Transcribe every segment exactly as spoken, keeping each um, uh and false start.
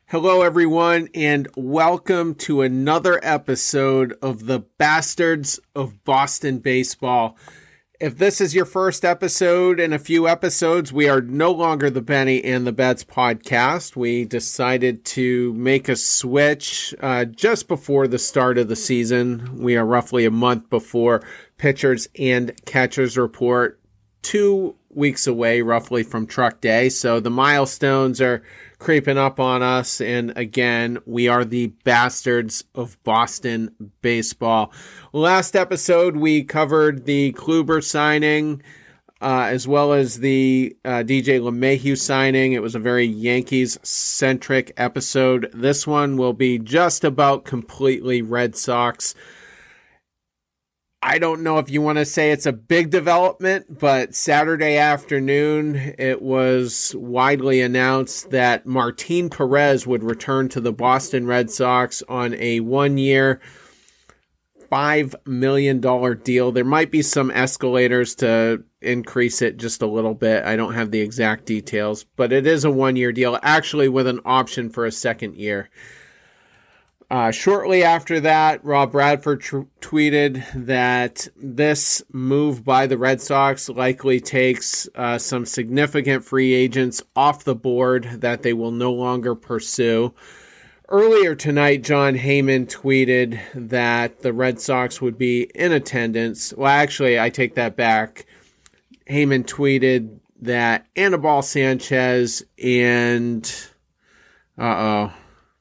Hello, everyone, and welcome to another episode of the Bastards of Boston Baseball. If this is your first episode in a few episodes, we are no longer the Benny and the Bets podcast. We decided to make a switch uh, just before the start of the season. We are roughly a month before pitchers and catchers report, two weeks away roughly from Truck Day. So the milestones are creeping up on us. And again, we are the Bastards of Boston Baseball. Last episode, we covered the Kluber signing, uh, as well as the uh, D J LeMahieu signing. It was a very Yankees-centric episode. This one will be just about completely Red Sox. I don't know if you want to say it's a big development, but Saturday afternoon, it was widely announced that Martin Perez would return to the Boston Red Sox on a one-year, five million dollars deal. There might be some escalators to increase it just a little bit. I don't have the exact details, but it is a one-year deal, actually with an option for a second year. Uh, shortly after that, Rob Bradford tr- tweeted that this move by the Red Sox likely takes uh, some significant free agents off the board that they will no longer pursue. Earlier tonight, John Heyman tweeted that the Red Sox would be in attendance. Well, actually, I take that back. Heyman tweeted that Anibal Sanchez and... Uh-oh.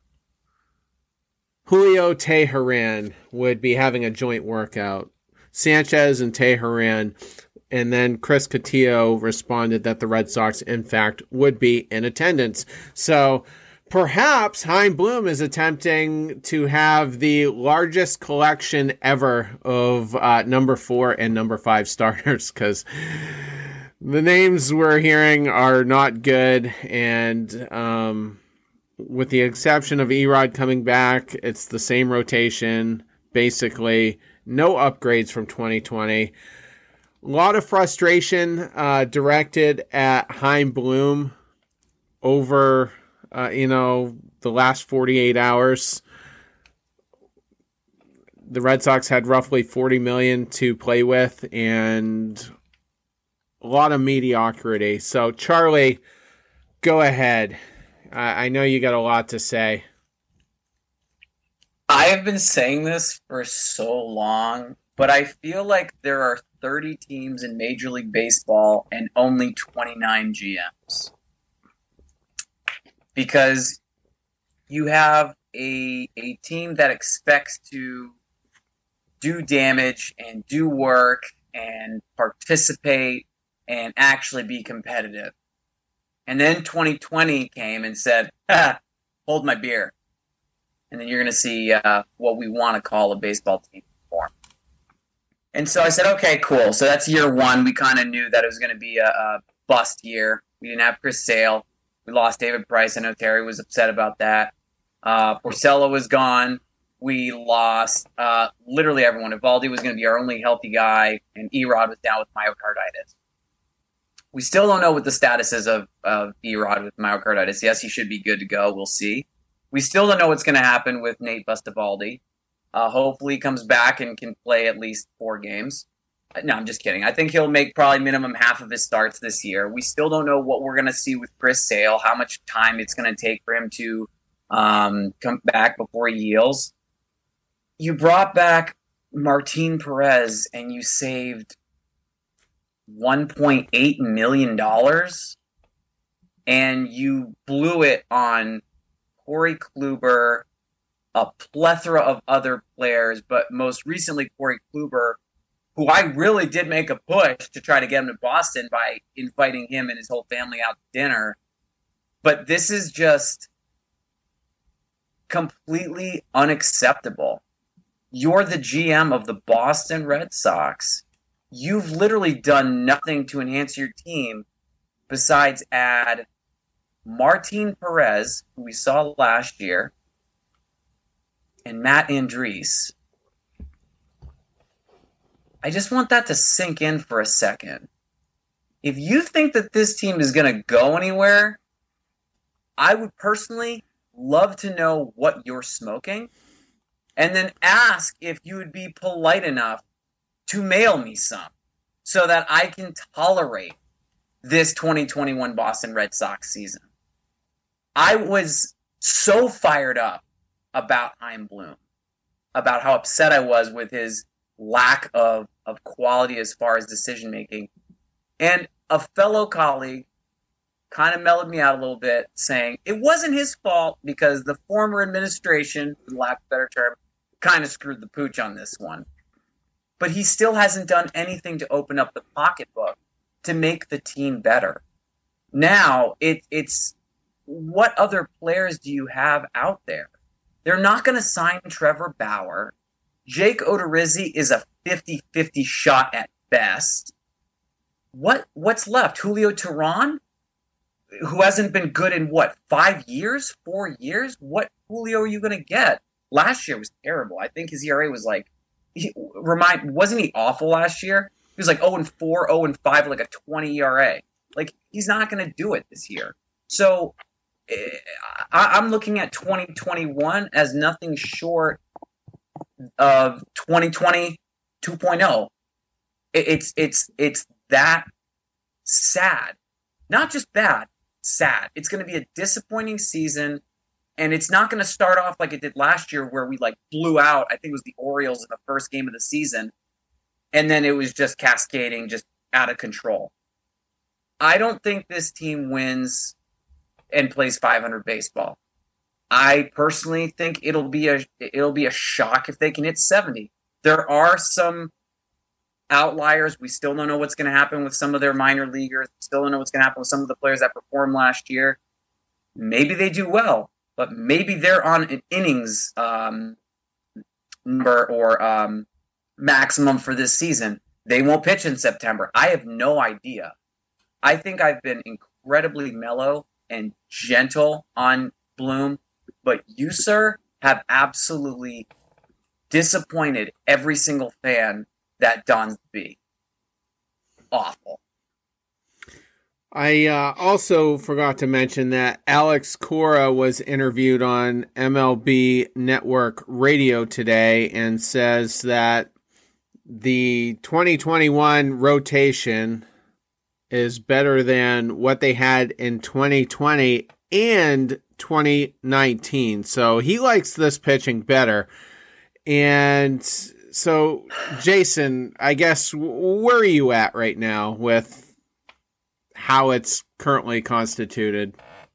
Julio Teheran would be having a joint workout. Sanchez and Teheran. And then Chris Cotillo responded that the Red Sox, in fact, would be in attendance. So perhaps Chaim Bloom is attempting to have the largest collection ever of uh, number four and number five starters, because the names we're hearing are not good. And... um with the exception of Erod coming back, it's the same rotation, basically. No upgrades from twenty twenty. A lot of frustration uh, directed at Chaim Bloom over, uh, you know, the last forty-eight hours. The Red Sox had roughly forty million dollars to play with and a lot of mediocrity. So, Charlie, go ahead. I know you got a lot to say. I have been saying this for so long, but I feel like there are thirty teams in Major League Baseball and only twenty-nine G Ms. Because you have a, a team that expects to do damage and do work and participate and actually be competitive. And then twenty twenty came and said, ah, hold my beer. And then you're going to see uh, what we want to call a baseball team form. And so I said, okay, cool. So that's year one. We kind of knew that it was going to be a, a bust year. We didn't have Chris Sale. We lost David Price. I know Terry was upset about that. Uh, Porcello was gone. We lost uh, literally everyone. Evaldi was going to be our only healthy guy, and Erod was down with myocarditis. We still don't know what the status is of, of Erod with myocarditis. Yes, he should be good to go. We'll see. We still don't know what's going to happen with Nate Bustavaldi. Uh, hopefully he comes back and can play at least four games. No, I'm just kidding. I think he'll make probably minimum half of his starts this year. We still don't know what we're going to see with Chris Sale, how much time it's going to take for him to um, come back before he heals. You brought back Martin Perez and you saved one point eight million dollars, and you blew it on Corey Kluber, a plethora of other players, but most recently Corey Kluber, who I really did make a push to try to get him to Boston by inviting him and his whole family out to dinner. But this is just completely unacceptable. You're the G M of the Boston Red Sox. You've literally done nothing to enhance your team besides add Martin Perez, who we saw last year, and Matt Andriese. I just want that to sink in for a second. If you think that this team is going to go anywhere, I would personally love to know what you're smoking, and then ask if you would be polite enough to mail me some so that I can tolerate this twenty twenty-one Boston Red Sox season. I was so fired up about Chaim Bloom, about how upset I was with his lack of, of quality as far as decision making. And a fellow colleague kind of mellowed me out a little bit, saying it wasn't his fault because the former administration, for lack of a better term, kind of screwed the pooch on this one. But he still hasn't done anything to open up the pocketbook to make the team better. Now, it, it's what other players do you have out there? They're not going to sign Trevor Bauer. Jake Odorizzi is a fifty-fifty shot at best. What What's left? Julio Teheran, who hasn't been good in, what, five years? Four years? What Julio are you going to get? Last year was terrible. I think his E R A was like, he, remind, wasn't he awful last year? He was like oh and four, oh and five, like a twenty E R A. Like, he's not going to do it this year. So I, I'm looking at twenty twenty-one as nothing short of twenty twenty two point oh. It, it's it's it's that sad. Not just bad, sad. It's going to be a disappointing season, and it's not going to start off like it did last year where we like blew out, I think it was the Orioles in the first game of the season, and then it was just cascading, just out of control. I don't think this team wins and plays five hundred baseball. I personally think it'll be a it'll be a shock if they can hit seventy. There are some outliers. We still don't know what's going to happen with some of their minor leaguers. We still don't know what's going to happen with some of the players that performed last year. Maybe they do well, but maybe they're on an innings um, number or um, maximum for this season. They won't pitch in September. I have no idea. I think I've been incredibly mellow and gentle on Bloom, but you, sir, have absolutely disappointed every single fan that dons the B. Awful. I uh, also forgot to mention that Alex Cora was interviewed on M L B Network Radio today and says that the twenty twenty-one rotation is better than what they had in twenty twenty and twenty nineteen. So he likes this pitching better. And so, Jason, I guess, where are you at right now with how it's currently constituted?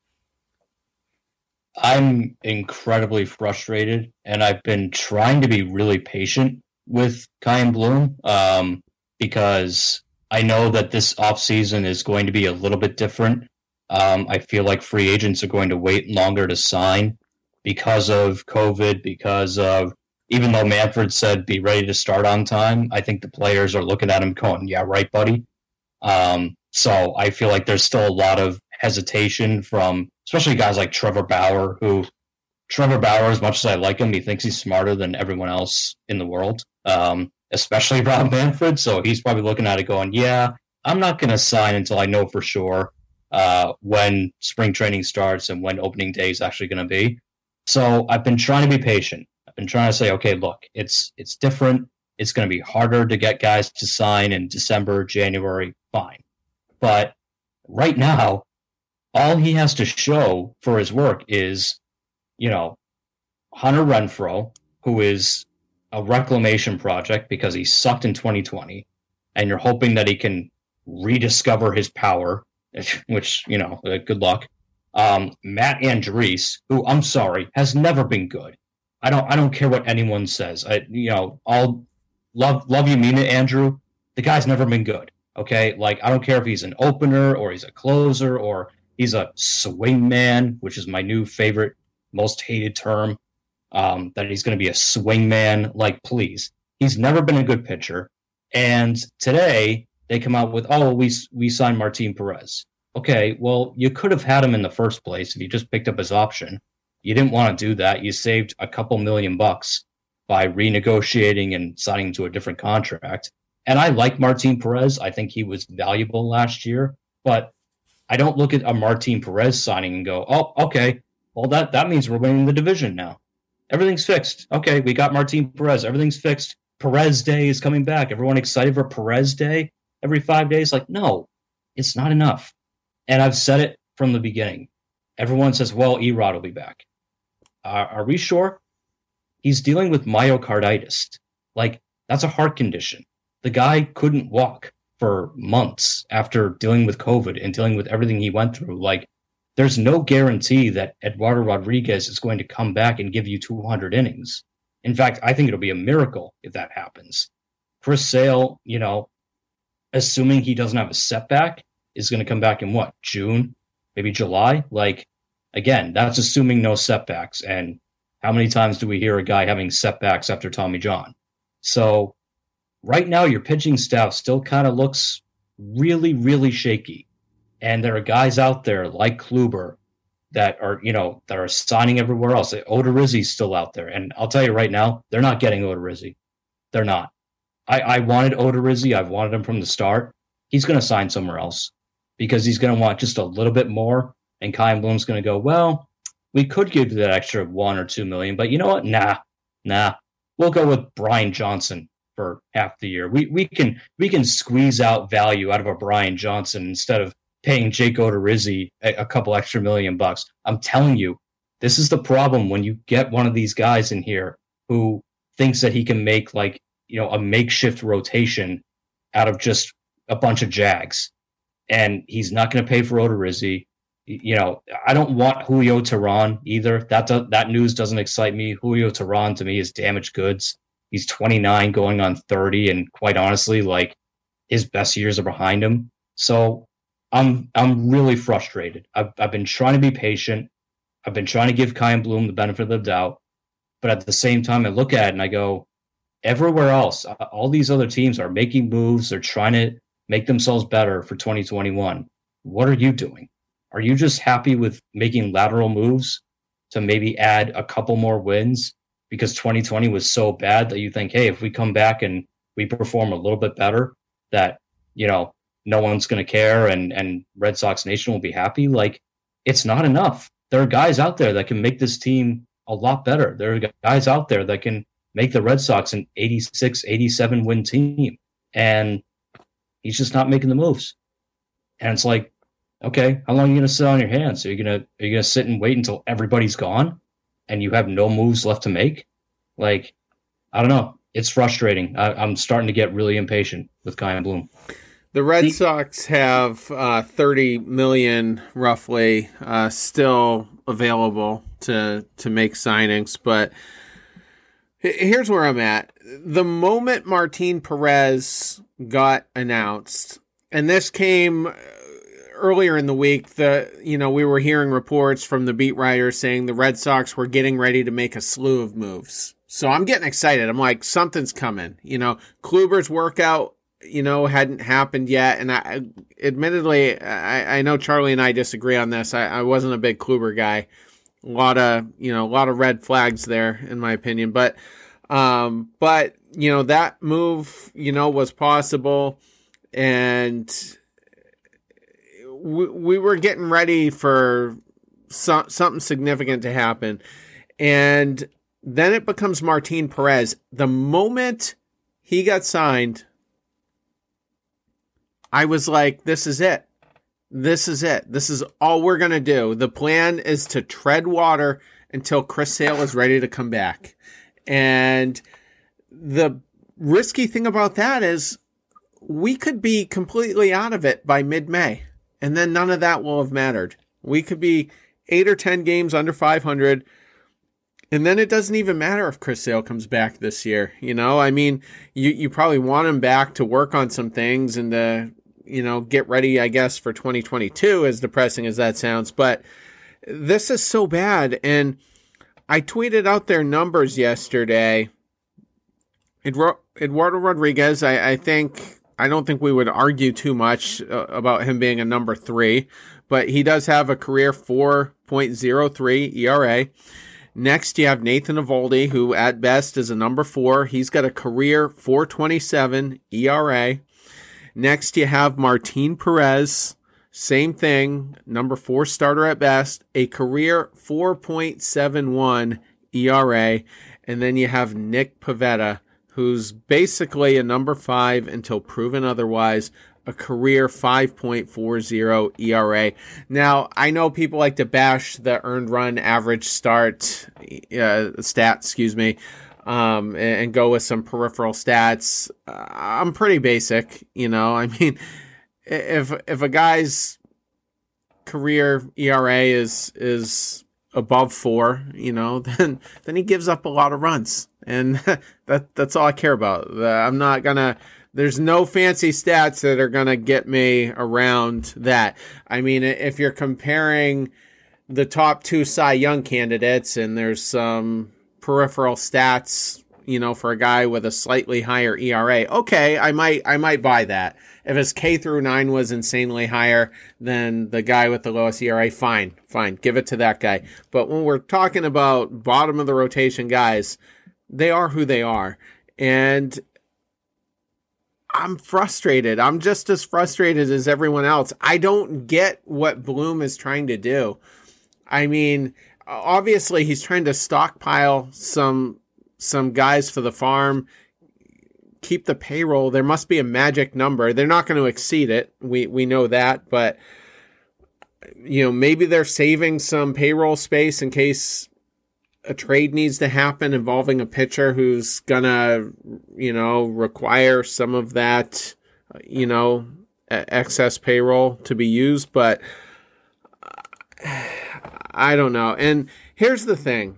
I'm incredibly frustrated, and I've been trying to be really patient with Chaim Bloom um, because I know that this offseason is going to be a little bit different. Um, I feel like free agents are going to wait longer to sign because of COVID, because of even though Manfred said be ready to start on time, I think the players are looking at him going, yeah, right, buddy. Um, so I feel like there's still a lot of hesitation from especially guys like Trevor Bauer, who Trevor Bauer, as much as I like him, he thinks he's smarter than everyone else in the world, um, especially Rob Manfred. So he's probably looking at it going, yeah, I'm not going to sign until I know for sure uh, when spring training starts and when opening day is actually going to be. So I've been trying to be patient. I've been trying to say, okay, look, it's it's different. It's going to be harder to get guys to sign in December, January, fine. But right now, all he has to show for his work is, you know, Hunter Renfroe, who is a reclamation project because he sucked in twenty twenty, and you're hoping that he can rediscover his power, which, you know, good luck. Um, Matt Andriese, who, I'm sorry, has never been good. I don't I don't care what anyone says. I you know, I'll love love you mean it, Andrew. The guy's never been good. Okay? Like, I don't care if he's an opener or he's a closer or he's a swing man, which is my new favorite, most hated term. Um, that he's gonna be a swing man. Like, please. He's never been a good pitcher. And today they come out with, oh, we we signed Martin Perez. Okay, well, you could have had him in the first place if you just picked up his option. You didn't want to do that. You saved a couple million bucks by renegotiating and signing to a different contract. And I like Martin Perez. I think he was valuable last year. But I don't look at a Martin Perez signing and go, oh, okay, Well, that, that means we're winning the division now. Everything's fixed. Okay, we got Martin Perez. Everything's fixed. Perez Day is coming back. Everyone excited for Perez Day every five days? Like, no, it's not enough. And I've said it from the beginning. Everyone says, well, Erod will be back. Uh, are we sure? He's dealing with myocarditis. Like, that's a heart condition. The guy couldn't walk for months after dealing with COVID and dealing with everything he went through. Like, there's no guarantee that Eduardo Rodriguez is going to come back and give you two hundred innings. In fact, I think it'll be a miracle if that happens. Chris Sale, you know, assuming he doesn't have a setback, is going to come back in what, June, maybe July? Like, again, that's assuming no setbacks. And how many times do we hear a guy having setbacks after Tommy John? So right now, your pitching staff still kind of looks really, really shaky. And there are guys out there like Kluber that are, you know, that are signing everywhere else. Odorizzi's still out there. And I'll tell you right now, they're not getting Odorizzi. They're not. I, I wanted Odorizzi. I've wanted him from the start. He's going to sign somewhere else because he's going to want just a little bit more. And Chaim Bloom's going to go, well, we could give you that extra one or two million, but you know what? Nah, nah. We'll go with Brian Johnson for half the year. We we can we can squeeze out value out of a Brian Johnson instead of paying Jake Odorizzi a, a couple extra million bucks. I'm telling you, this is the problem when you get one of these guys in here who thinks that he can make like, you know, a makeshift rotation out of just a bunch of Jags. And he's not going to pay for Odorizzi. You know, I don't want Julio Teheran either. That do, that news doesn't excite me. Julio Teheran to me is damaged goods. He's twenty-nine going on thirty. And quite honestly, like his best years are behind him. So I'm I'm really frustrated. I've I've been trying to be patient. I've been trying to give Chaim Bloom the benefit of the doubt, but at the same time, I look at it and I go, everywhere else, all these other teams are making moves. They're trying to make themselves better for twenty twenty-one. What are you doing? Are you just happy with making lateral moves to maybe add a couple more wins because twenty twenty was so bad that you think, hey, if we come back and we perform a little bit better, that, you know, no one's going to care and, and Red Sox Nation will be happy? Like, it's not enough. There are guys out there that can make this team a lot better. There are guys out there that can make the Red Sox an eighty-six, eighty-seven win team. And he's just not making the moves. And it's like, okay, how long are you going to sit on your hands? Are you going to are you going to sit and wait until everybody's gone and you have no moves left to make? Like, I don't know. It's frustrating. I, I'm starting to get really impatient with Chaim Bloom. The Red Sox have uh, thirty million dollars roughly uh, still available to to make signings, but here's where I'm at. The moment Martin Perez got announced, and this came earlier in the week, the you know we were hearing reports from the beat writers saying the Red Sox were getting ready to make a slew of moves. So I'm getting excited. I'm like, something's coming. You know, Kluber's workout, you know, hadn't happened yet. And I, admittedly, I, I know Charlie and I disagree on this. I, I wasn't a big Kluber guy. A lot of, you know, a lot of red flags there, in my opinion. But, um, but, you know, that move, you know, was possible. And we, we were getting ready for so, something significant to happen. And then it becomes Martin Perez. The moment he got signed, I was like, this is it. This is it. This is all we're going to do. The plan is to tread water until Chris Sale is ready to come back. And the risky thing about that is we could be completely out of it by mid-May. And then none of that will have mattered. We could be eight or ten games under five hundred. And then it doesn't even matter if Chris Sale comes back this year. You know, I mean, you, you probably want him back to work on some things and to, you know, get ready, I guess, for twenty twenty-two, as depressing as that sounds. But this is so bad. And I tweeted out their numbers yesterday. Eduardo Rodriguez, I, I think, I don't think we would argue too much uh, about him being a number three, but he does have a career four point oh three E R A. Next, you have Nathan Eovaldi, who at best is a number four. He's got a career four twenty-seven E R A. Next, you have Martin Perez, same thing, number four starter at best, a career four point seven one E R A. And then you have Nick Pivetta, who's basically a number five until proven otherwise, a career five point four oh E R A. Now, I know people like to bash the earned run average start uh, stat, excuse me, um, and, and go with some peripheral stats. Uh, I'm pretty basic, you know. I mean, if if a guy's career E R A is is above four, you know, then then he gives up a lot of runs, and that that's all I care about. Uh, I'm not gonna. There's no fancy stats that are gonna get me around that. I mean, if you're comparing the top two Cy Young candidates, and there's some peripheral stats, you know, for a guy with a slightly higher E R A, okay, I might I might buy that. If his K through nine was insanely higher than the guy with the lowest E R A, fine, fine, give it to that guy. But when we're talking about bottom of the rotation guys, they are who they are. And I'm frustrated. I'm just as frustrated as everyone else. I don't get what Bloom is trying to do. I mean, obviously he's trying to stockpile some some guys for the farm, keep the payroll. There must be a magic number. They're not going to exceed it. We we know that, but you know, maybe they're saving some payroll space in case a trade needs to happen involving a pitcher who's gonna, you know, require some of that, you know, excess payroll to be used. But I don't know. And here's the thing.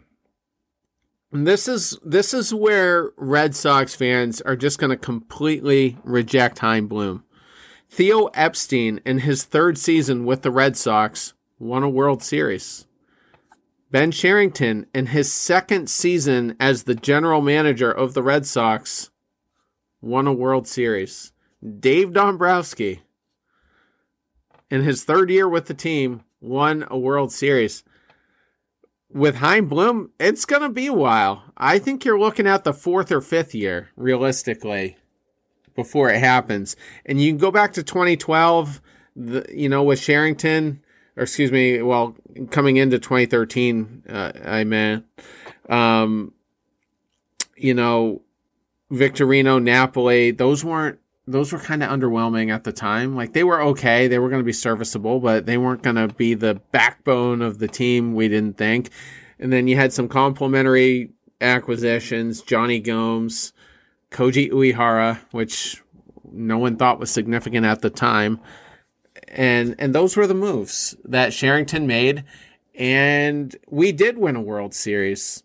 This is this is where Red Sox fans are just going to completely reject Chaim Bloom. Theo Epstein, in his third season with the Red Sox, won a World Series. Ben Cherington, in his second season as the general manager of the Red Sox, won a World Series. Dave Dombrowski, in his third year with the team, won a World Series. With Chaim Bloom, it's going to be a while. I think you're looking at the fourth or fifth year, realistically, before it happens. And you can go back to twenty twelve, the, you know, with Cherington, or excuse me, well, coming into twenty thirteen, uh, I meant, um, you know, Victorino, Napoli, those weren't, those were kind of underwhelming at the time. Like, they were okay. They were going to be serviceable, but they weren't going to be the backbone of the team, we didn't think. And then you had some complementary acquisitions, Johnny Gomes, Koji Uehara, which no one thought was significant at the time. And and those were the moves that Cherington made. And we did win a World Series.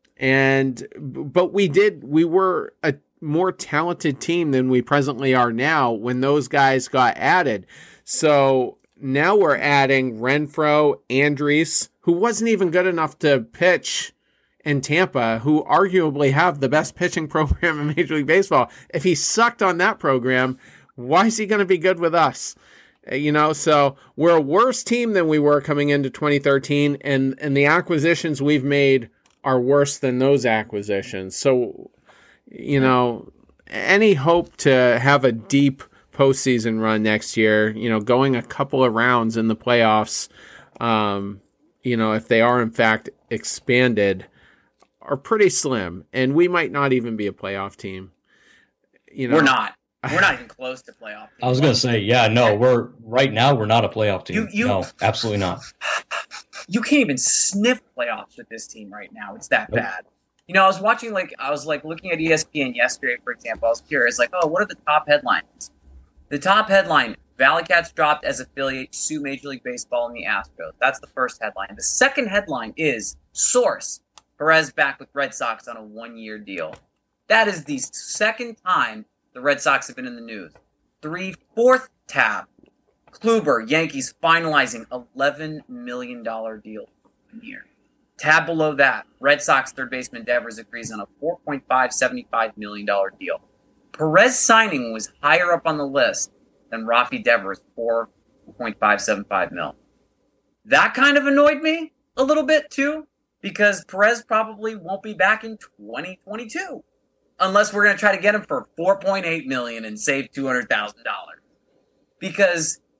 And but we did, we were a more talented team than we presently are now when those guys got added. So now we're adding Renfroe, Andriese, who wasn't even good enough to pitch in Tampa, who arguably have the best pitching program in Major League Baseball. If he sucked on that program, why is he going to be good with us? You know, so we're a worse team than we were coming into twenty thirteen, and, and the acquisitions we've made are worse than those acquisitions. So, you know, any hope to have a deep postseason run next year, you know, going a couple of rounds in the playoffs, um, you know, if they are in fact expanded, are pretty slim. And we might not even be a playoff team. You know, we're not. We're not even close to playoff team. I was going to say, yeah, no, we're right now we're not a playoff team. You, you, no, absolutely not. You can't even sniff playoffs with this team right now. It's that Nope. bad. You know, I was watching, like, I was, like, looking at E S P N yesterday, for example. I was curious, like, oh, what are the top headlines? The top headline, Valley Cats dropped as affiliate, sue Major League Baseball and the Astros. That's the first headline. The second headline is, source, Perez back with Red Sox on a one-year deal. That is the second time the Red Sox have been in the news. Three, fourth tab, Kluber, Yankees finalizing eleven million dollars deal for one year. Tab below that, Red Sox third baseman Devers agrees on a four point five seven five million dollars deal. Perez signing was higher up on the list than Rafi Devers, four point five seven five mil. That kind of annoyed me a little bit too, because Perez probably won't be back in twenty twenty-two unless we're going to try to get him for four point eight million dollars and save two hundred thousand dollars. Because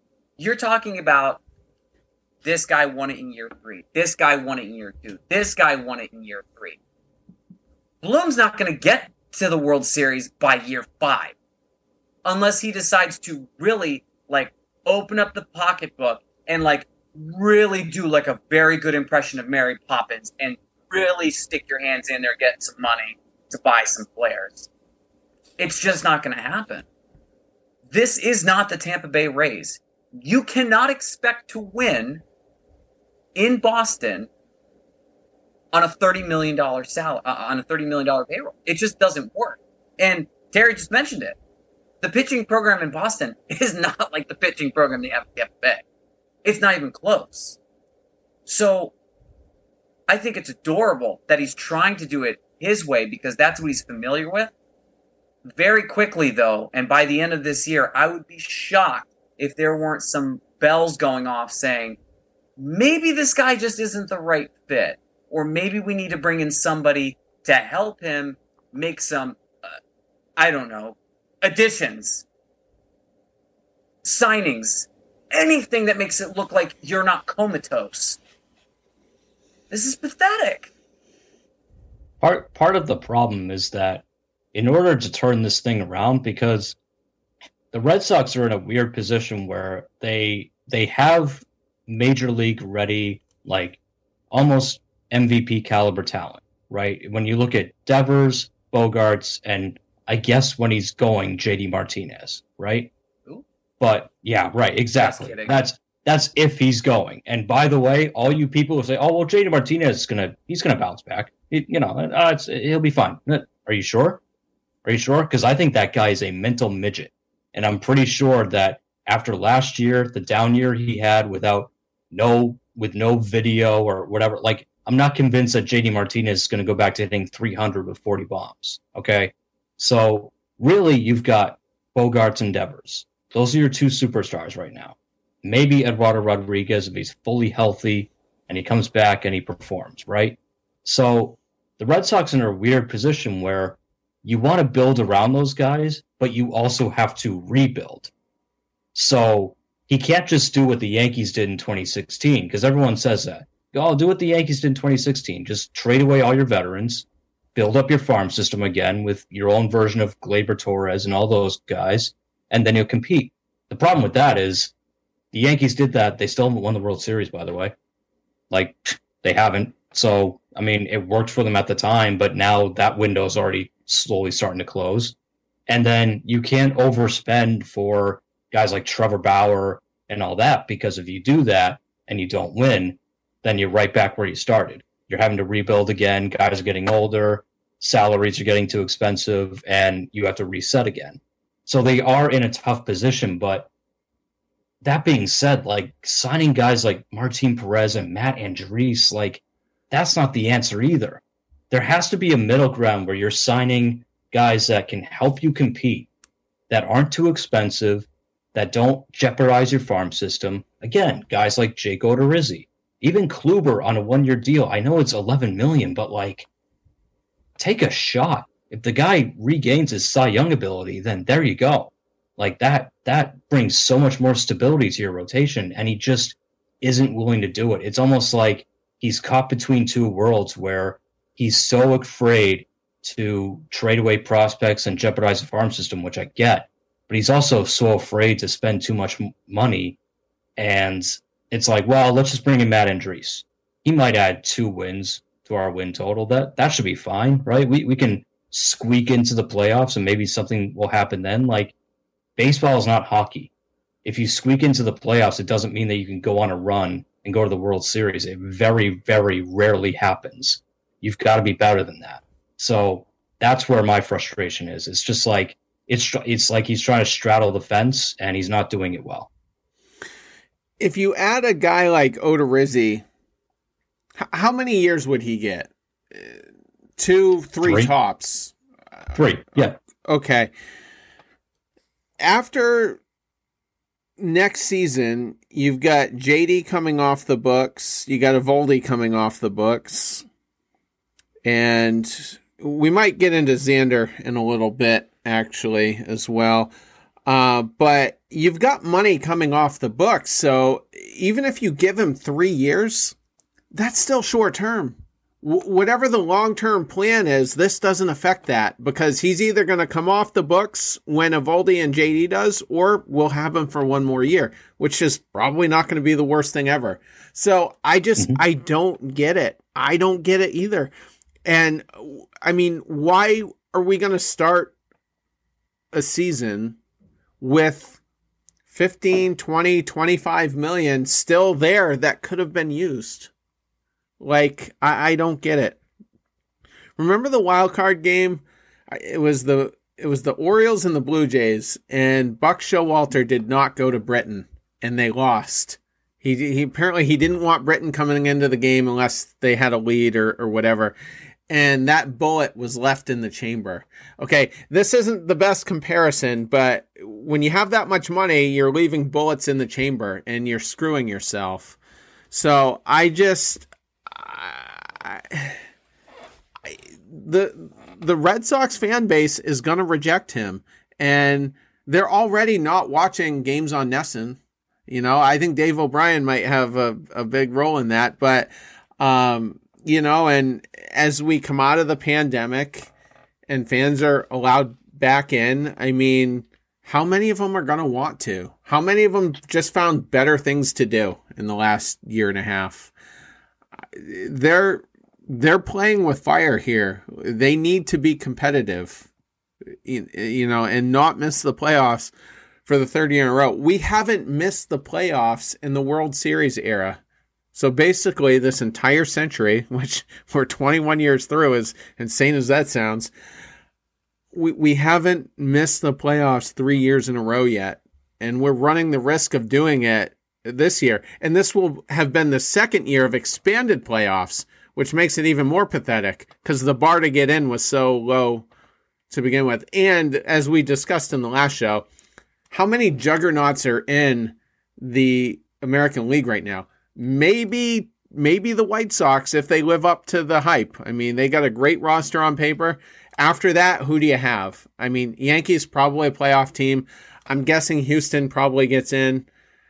you're talking about this guy won it in year three. This guy won it in year two. This guy won it in year three. Bloom's not going to get to the World Series by year five unless he decides to really, like, open up the pocketbook and, like, really do, like, a very good impression of Mary Poppins and really stick your hands in there, get some money to buy some players. It's just not going to happen. This is not the Tampa Bay Rays. You cannot expect to win in Boston on a thirty million dollars salary, uh, on a thirty million dollars payroll. It just doesn't work. And Terry just mentioned it. The pitching program in Boston is not like the pitching program they have at Tampa Bay. It's not even close. So I think it's adorable that he's trying to do it his way because that's what he's familiar with. Very quickly, though, and by the end of this year, I would be shocked if there weren't some bells going off saying, maybe this guy just isn't the right fit, or maybe we need to bring in somebody to help him make some, uh, I don't know, additions, signings, anything that makes it look like you're not comatose. This is pathetic. Part part of the problem is that in order to turn this thing around, because the Red Sox are in a weird position where they they have major league ready, like almost M V P caliber talent, right? When you look at Devers, Bogarts, and I guess when he's going, J D Martinez, right? Ooh. But yeah, right, exactly. That's that's if he's going. And by the way, all you people who say, "Oh well, J D Martinez is gonna he's gonna bounce back," it, you know, uh, it's, he'll be fine. Are you sure? Are you sure? Because I think that guy is a mental midget. And I'm pretty sure that after last year, the down year he had without no with no video or whatever, like I'm not convinced that J D Martinez is going to go back to hitting three hundred with forty bombs. Okay, so really you've got Bogarts and Devers. Those are your two superstars right now. Maybe Eduardo Rodriguez if he's fully healthy and he comes back and he performs, right? So the Red Sox are in a weird position where you want to build around those guys, but you also have to rebuild. So he can't just do what the Yankees did in twenty sixteen, because everyone says that. Oh, do what the Yankees did in twenty sixteen. Just trade away all your veterans, build up your farm system again with your own version of Gleyber Torres and all those guys, and then you'll compete. The problem with that is the Yankees did that. They still haven't won the World Series, by the way. Like, they haven't. So, I mean, it worked for them at the time, but now that window is already slowly starting to close. And then you can't overspend for guys like Trevor Bauer and all that, because if you do that and you don't win, then you're right back where you started. You're having to rebuild again. Guys are getting older. Salaries are getting too expensive, and you have to reset again. So they are in a tough position. But that being said, like signing guys like Martin Perez and Matt Andriese, like that's not the answer either. There has to be a middle ground where you're signing guys that can help you compete, that aren't too expensive, that don't jeopardize your farm system. Again, guys like Jake Odorizzi, even Kluber on a one-year deal. I know it's eleven million dollars, but like, take a shot. If the guy regains his Cy Young ability, then there you go. Like that, that brings so much more stability to your rotation, and he just isn't willing to do it. It's almost like he's caught between two worlds where he's so afraid to trade away prospects and jeopardize the farm system, which I get, but he's also so afraid to spend too much m- money. And it's like, well, let's just bring in Matt Andriese. He might add two wins to our win total. That that should be fine, right? We we can squeak into the playoffs and maybe something will happen then. Like, baseball is not hockey. If you squeak into the playoffs, it doesn't mean that you can go on a run and go to the World Series. It very, very rarely happens. You've got to be better than that. So that's where my frustration is. It's just like it's it's like he's trying to straddle the fence and he's not doing it well. If you add a guy like Odorizzi, h- how many years would he get? Uh, two, three, three tops. Three, yeah. Okay. After next season, you've got J D coming off the books. You got Eovaldi coming off the books. And we might get into Xander in a little bit, actually, as well. Uh, but you've got money coming off the books. So even if you give him three years, that's still short term. W- whatever the long-term plan is, this doesn't affect that because he's either going to come off the books when Eovaldi and J D does, or we'll have him for one more year, which is probably not going to be the worst thing ever. So I just, mm-hmm. I don't get it. I don't get it either. And I mean, why are we going to start a season with fifteen, twenty, twenty-five million still there that could have been used? Like, I, I don't get it. Remember the wild card game? It was the it was the Orioles and the Blue Jays, and Buck Showalter did not go to Britain, and they lost. He he apparently he didn't want Britain coming into the game unless they had a lead or, or whatever. And that bullet was left in the chamber. Okay, this isn't the best comparison, but when you have that much money, you're leaving bullets in the chamber and you're screwing yourself. So I just, I, I, the the Red Sox fan base is going to reject him, and they're already not watching games on NESN. You know, I think Dave O'Brien might have a, a big role in that, but um, you know, and as we come out of the pandemic and fans are allowed back in, I mean, how many of them are going to want to? How many of them just found better things to do in the last year and a half? They're, they're playing with fire here. They need to be competitive, you know, and not miss the playoffs for the third year in a row. We haven't missed the playoffs in the World Series era. So basically, this entire century, which we're twenty-one years through, as insane as that sounds, we we haven't missed the playoffs three years in a row yet. And we're running the risk of doing it this year. And this will have been the second year of expanded playoffs, which makes it even more pathetic because the bar to get in was so low to begin with. And as we discussed in the last show, how many juggernauts are in the American League right now? Maybe, maybe the White Sox, if they live up to the hype. I mean, they got a great roster on paper. After that, who do you have? I mean, Yankees probably a playoff team. I'm guessing Houston probably gets in.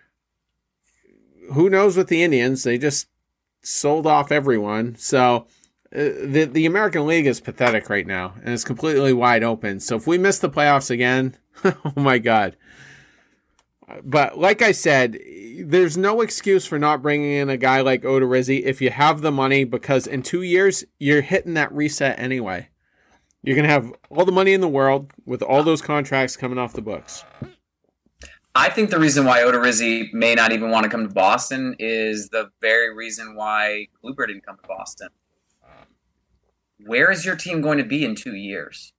Who knows with the Indians? They just sold off everyone. So uh, the the American League is pathetic right now, and it's completely wide open. So if we miss the playoffs again, oh my God. But like I said, there's no excuse for not bringing in a guy like Odorizzi if you have the money, because in two years, you're hitting that reset anyway. You're going to have all the money in the world with all those contracts coming off the books. I think the reason why Odorizzi may not even want to come to Boston is the very reason why Kluber didn't come to Boston. Where is your team going to be in two years?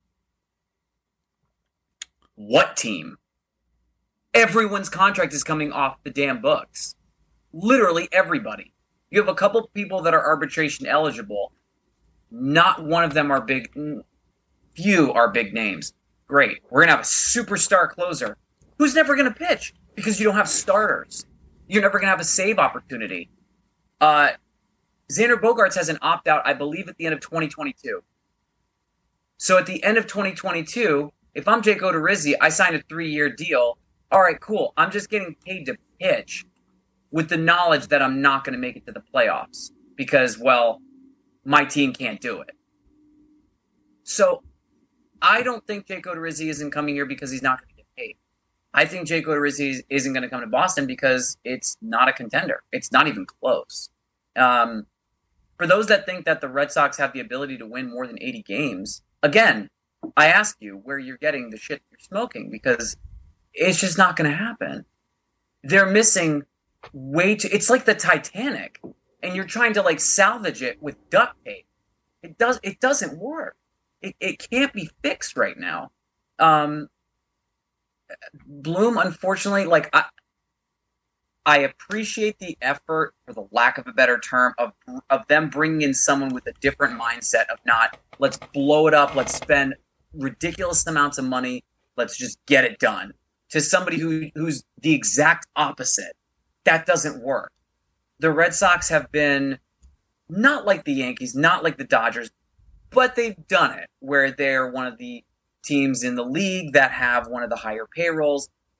What team? Everyone's contract is coming off the damn books. Literally everybody. You have a couple people that are arbitration eligible. Not one of them are big. Few are big names. Great. We're going to have a superstar closer who's never going to pitch because you don't have starters. You're never going to have a save opportunity. Uh, Xander Bogaerts has an opt-out, I believe, at the end of twenty twenty-two. So at the end of twenty twenty-two, if I'm Jake Odorizzi, I signed a three-year deal. All right, cool. I'm just getting paid to pitch with the knowledge that I'm not going to make it to the playoffs because, well, my team can't do it. So I don't think Jake Odorizzi isn't coming here because he's not going to get paid. I think Jake Odorizzi isn't going to come to Boston because it's not a contender. It's not even close. Um, for those that think that the Red Sox have the ability to win more than eighty games, again, I ask you where you're getting the shit you're smoking because it's just not going to happen. They're missing way too. It's like the Titanic, and you're trying to like salvage it with duct tape. It does. It doesn't work. It it can't be fixed right now. Um, Bloom, unfortunately, like I, I appreciate the effort, for the lack of a better term, of of them bringing in someone with a different mindset of not let's blow it up, let's spend ridiculous amounts of money, let's just get it done. To somebody who who's the exact opposite. That doesn't work. The Red Sox have been not like the Yankees, not like the Dodgers, but they've done it where they're one of the teams in the league that have one of the higher payrolls.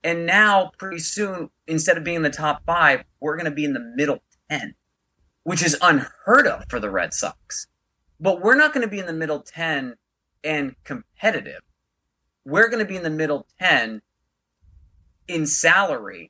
And now, pretty soon, instead of being in the top five, we're going to be in the middle ten, which is unheard of for the Red Sox. But we're not going to be in the middle ten and competitive. We're going to be in the middle ten in salary,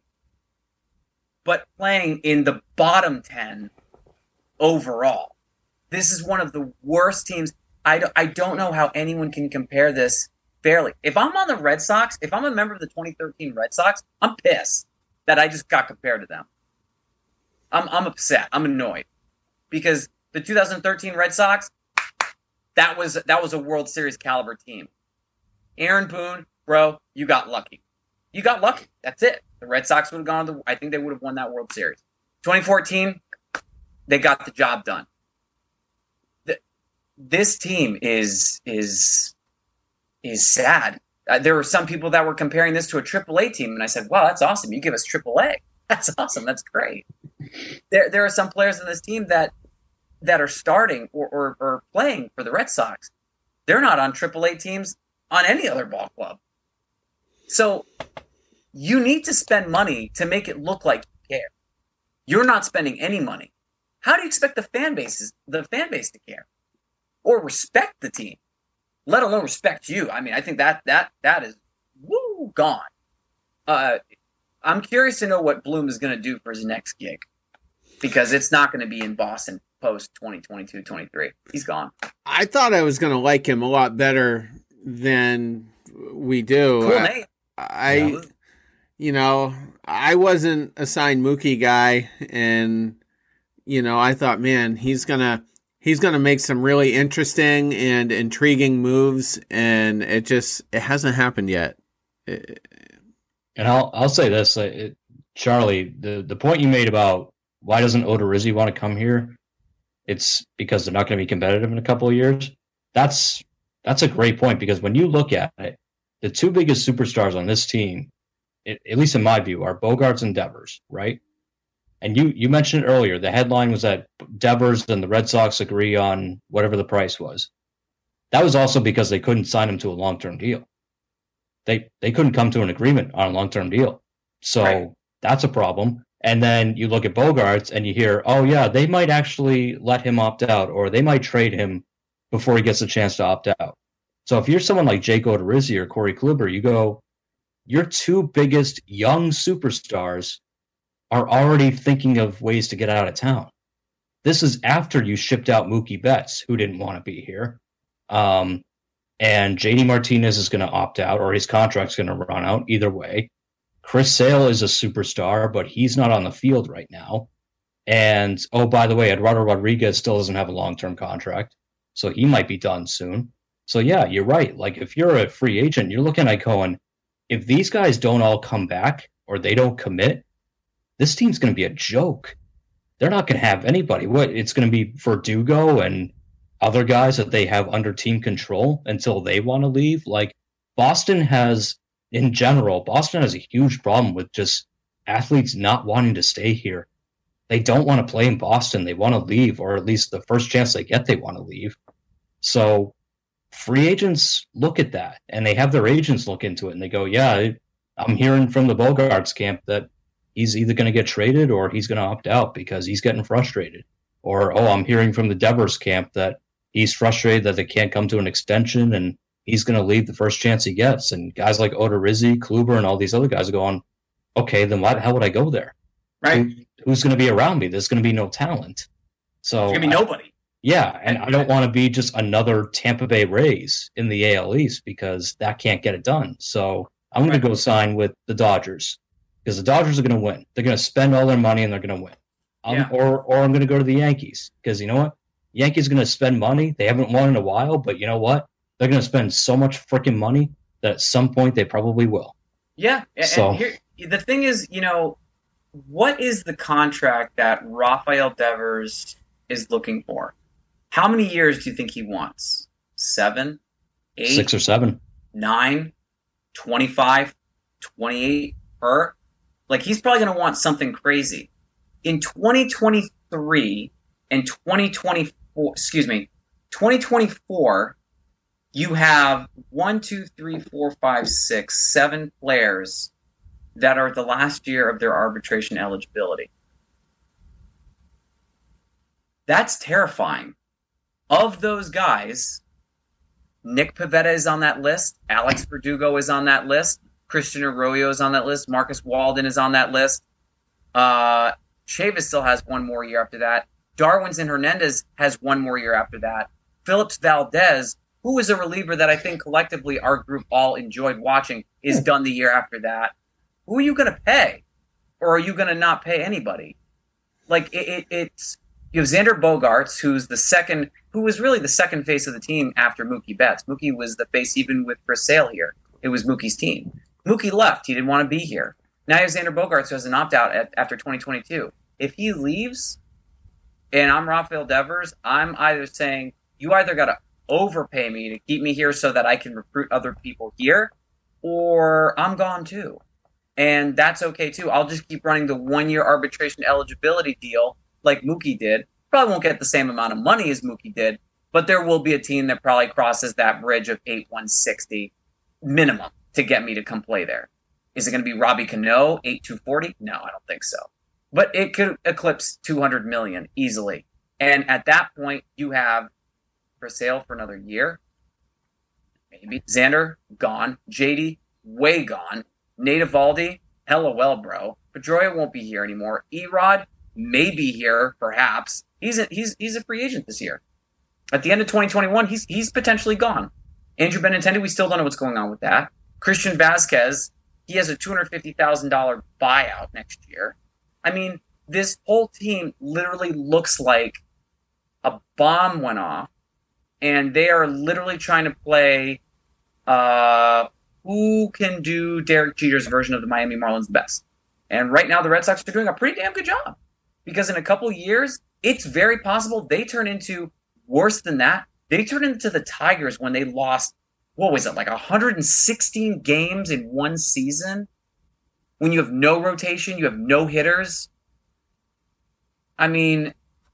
but playing in the bottom ten overall. This is one of the worst teams. I don't, I don't know how anyone can compare this fairly. If I'm on the Red Sox, if I'm a member of the twenty thirteen Red Sox, I'm pissed that I just got compared to them. I'm I'm upset. I'm annoyed because the two thousand thirteen Red Sox, that was that was a World Series caliber team. Aaron Boone, bro, you got lucky. You got lucky. That's it. The Red Sox would have gone to the, I think they would have won that World Series. twenty fourteen, they got the job done. The, this team is is is sad. Uh, there were some people that were comparing this to a triple A team, and I said, wow, that's awesome. You give us triple A. That's awesome. That's great. There there are some players in this team that that are starting or, or, or playing for the Red Sox. They're not on triple A teams on any other ball club. So you need to spend money to make it look like you care. You're not spending any money. How do you expect the fan bases, the fan base to care or respect the team, let alone respect you? I mean, I think that that that is woo gone. Uh, I'm curious to know what Bloom is going to do for his next gig because it's not going to be in Boston post twenty twenty-two twenty-three. He's gone. I thought I was going to like him a lot better than we do. Cool I, name. I Yeah. you know, I wasn't a signed Mookie guy, and you know, I thought, man, he's gonna he's gonna make some really interesting and intriguing moves, and it just it hasn't happened yet. It, And I'll I'll say this, uh, it, Charlie, the, the point you made about why doesn't Odorizzi want to come here? It's because they're not going to be competitive in a couple of years. That's that's a great point because when you look at it, the two biggest superstars on this team, it, at least in my view, are Bogaerts and Devers, right? And you you mentioned earlier the headline was that Devers and the Red Sox agree on whatever the price was. That was also because they couldn't sign him to a long-term deal. They they couldn't come to an agreement on a long-term deal. So Right. that's a problem. And then you look at Bogaerts and you hear, oh, yeah, they might actually let him opt out or they might trade him before he gets a chance to opt out. So if you're someone like Jake Odorizzi or Corey Kluber, you go, your two biggest young superstars are already thinking of ways to get out of town. This is after you shipped out Mookie Betts, who didn't want to be here. Um, and J D Martinez is going to opt out or his contract's going to run out either way. Chris Sale is a superstar, but he's not on the field right now. And, oh, by the way, Eduardo Rodriguez still doesn't have a long-term contract, so he might be done soon. So, yeah, you're right. Like, if you're a free agent, you're looking at going, if these guys don't all come back or they don't commit, this team's going to be a joke. They're not going to have anybody. What It's going to be Verdugo and other guys that they have under team control until they want to leave. Like, Boston has... In general, Boston has a huge problem with just athletes not wanting to stay here. They don't want to play in Boston. They want to leave, or at least the first chance they get, they want to leave. So free agents look at that, and they have their agents look into it, and they go, yeah, I'm hearing from the Bogaerts camp that he's either going to get traded or he's going to opt out because he's getting frustrated. Or, oh, I'm hearing from the Devers camp that he's frustrated that they can't come to an extension, and he's going to leave the first chance he gets. And guys like Odorizzi, Kluber, and all these other guys are going, okay, then why the hell would I go there? Right. Who, who's going to be around me? There's going to be no talent. So There's going to be I- nobody. yeah, and I don't want to be just another Tampa Bay Rays in the A L East because that can't get it done. So I'm going to go sign with the Dodgers because the Dodgers are going to win. They're going to spend all their money and they're going to win. I'm, Yeah. Or or I'm going to go to the Yankees because you know what? Yankees are going to spend money. They haven't won in a while, but you know what? They're going to spend so much freaking money that at some point they probably will. Yeah. And, So- and here, the thing is, you know, what is the contract that Rafael Devers is looking for? How many years do you think he wants? Seven? Eight? Six or seven. Nine? twenty-five? twenty-eight per? Like, he's probably going to want something crazy. In twenty twenty-three and twenty twenty-four, excuse me, twenty twenty-four, you have one, two, three, four, five, six, seven players that are the last year of their arbitration eligibility. That's terrifying. Of those guys, Nick Pivetta is on that list. Alex Verdugo is on that list. Christian Arroyo is on that list. Marcus Walden is on that list. Uh, Chavis still has one more year after that. Darwinzon Hernandez has one more year after that. Phillips Valdez, who is a reliever that I think collectively our group all enjoyed watching, is done the year after that. Who are you going to pay? Or are you going to not pay anybody? Like, it, it, it's... You have Xander Bogaerts, who's the second, who was really the second face of the team after Mookie Betts. Mookie was the face even with Chris Sale here. It was Mookie's team. Mookie left. He didn't want to be here. Now you have Xander Bogaerts, who has an opt-out after twenty twenty-two. If he leaves, and I'm Rafael Devers, I'm either saying, you either got to overpay me to keep me here so that I can recruit other people here, or I'm gone too. And that's okay too. I'll just keep running the one-year arbitration eligibility deal like Mookie did. Probably won't get the same amount of money as Mookie did, but there will be a team that probably crosses that bridge of eight one sixty minimum to get me to come play there. Is it going to be Robbie Cano, eight two forty? No, I don't think so. But it could eclipse two hundred million easily. And at that point, you have for sale for another year. Maybe Xander, gone. J D, way gone. Nate Eovaldi, hella well, bro. Pedroia won't be here anymore. Erod, may be here, perhaps. He's a, he's he's a free agent this year. At the end of twenty twenty-one, he's he's potentially gone. Andrew Benintendi, we still don't know what's going on with that. Christian Vasquez, he has a two hundred fifty thousand dollars buyout next year. I mean, this whole team literally looks like a bomb went off, and they are literally trying to play uh, who can do Derek Jeter's version of the Miami Marlins the best. And right now, the Red Sox are doing a pretty damn good job. Because in a couple years, it's very possible they turn into, worse than that, they turn into the Tigers when they lost, what was it, like one hundred sixteen games in one season? When you have no rotation, you have no hitters. I mean,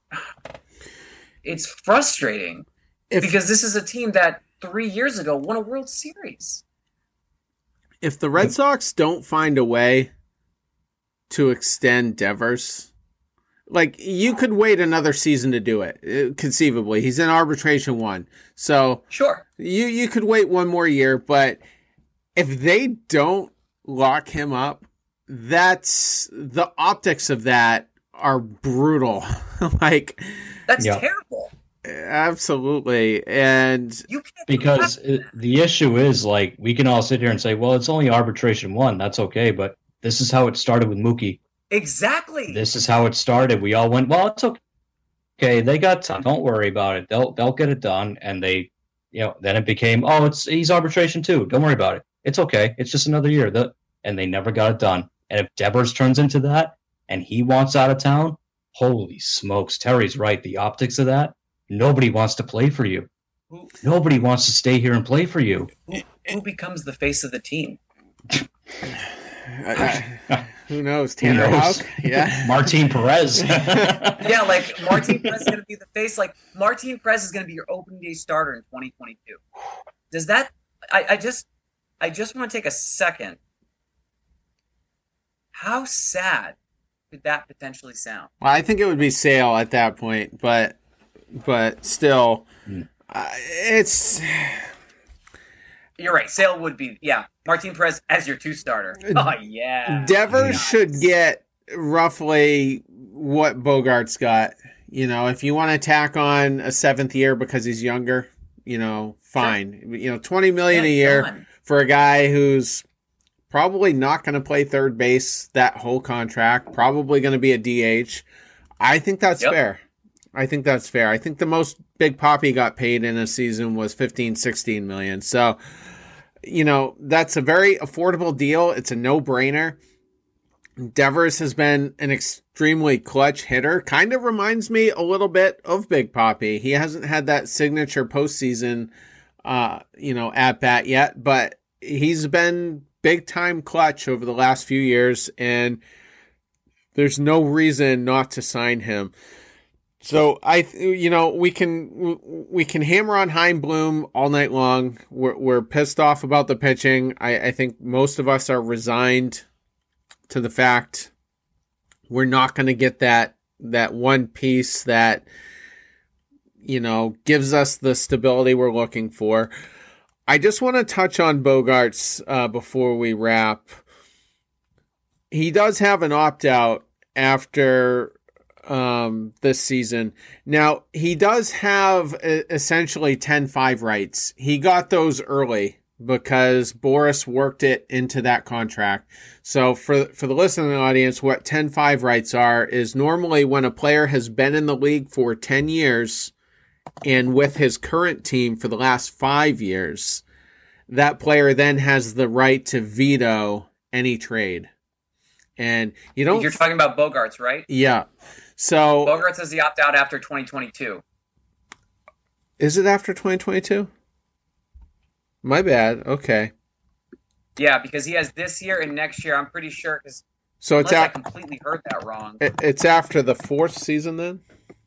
it's frustrating. If, because this is a team that three years ago won a World Series. If the Red Sox don't find a way to extend Devers... Like, you could wait another season to do it, conceivably. He's in arbitration one. So sure, you, you could wait one more year, but if they don't lock him up, that's the optics of that are brutal. Like, that's yeah. terrible. Absolutely. And you can't because it, the issue is, like, we can all sit here and say, well, it's only arbitration one. That's okay. But this is how it started with Mookie. Exactly. This is how it started. We all went, well, it's okay. Okay, they got time. Don't worry about it. They'll they'll get it done. And they, you know, then it became, oh, it's he's arbitration too. Don't worry about it. It's okay. It's just another year. The, and they never got it done. And if Devers turns into that and he wants out of town, holy smokes, Terry's right. The optics of that, nobody wants to play for you. Who, nobody wants to stay here and play for you. Who, who becomes the face of the team? I, who knows? Tanner Houck? Yeah. Martin Perez. Yeah, like Martin Perez is going to be the face. Like Martin Perez is going to be your opening day starter in twenty twenty-two. Does that? I, I just, I just want to take a second. How sad could that potentially sound? Well, I think it would be Sale at that point, but, but still, mm. uh, it's. You're right. Sale would be, yeah. Martin Perez as your two starter. Oh, yeah. Devers nice. should get roughly what Bogaerts got. You know, if you want to tack on a seventh year because he's younger, you know, fine. Sure. You know, twenty million dollars yeah, a year done. For a guy who's probably not going to play third base that whole contract, probably going to be a D H. I think that's yep. fair. I think that's fair. I think the most Big Papi got paid in a season was fifteen, sixteen million. So, you know, that's a very affordable deal. It's a no-brainer. Devers has been an extremely clutch hitter. Kind of reminds me a little bit of Big Papi. He hasn't had that signature postseason, uh, you know, at bat yet, but he's been big-time clutch over the last few years, and there's no reason not to sign him. So I, you know, we can we can hammer on Chaim Bloom all night long. We're, we're pissed off about the pitching. I, I think most of us are resigned to the fact we're not going to get that that one piece that, you know, gives us the stability we're looking for. I just want to touch on Bogaerts uh, before we wrap. He does have an opt-out after um, this season. Now, he does have uh, essentially ten five rights. He got those early because Boras worked it into that contract. So for for the listening audience, what ten five rights are is normally when a player has been in the league for ten years and with his current team for the last five years, that player then has the right to veto any trade. And you don't... You're talking about Bogaerts, right? Yeah. So Bogaerts has the opt-out after twenty twenty-two. Is it after twenty twenty-two? My bad. Okay. Yeah, because he has this year and next year. I'm pretty sure. Cause so it's unless a- I completely heard that wrong. It, it's after the fourth season then?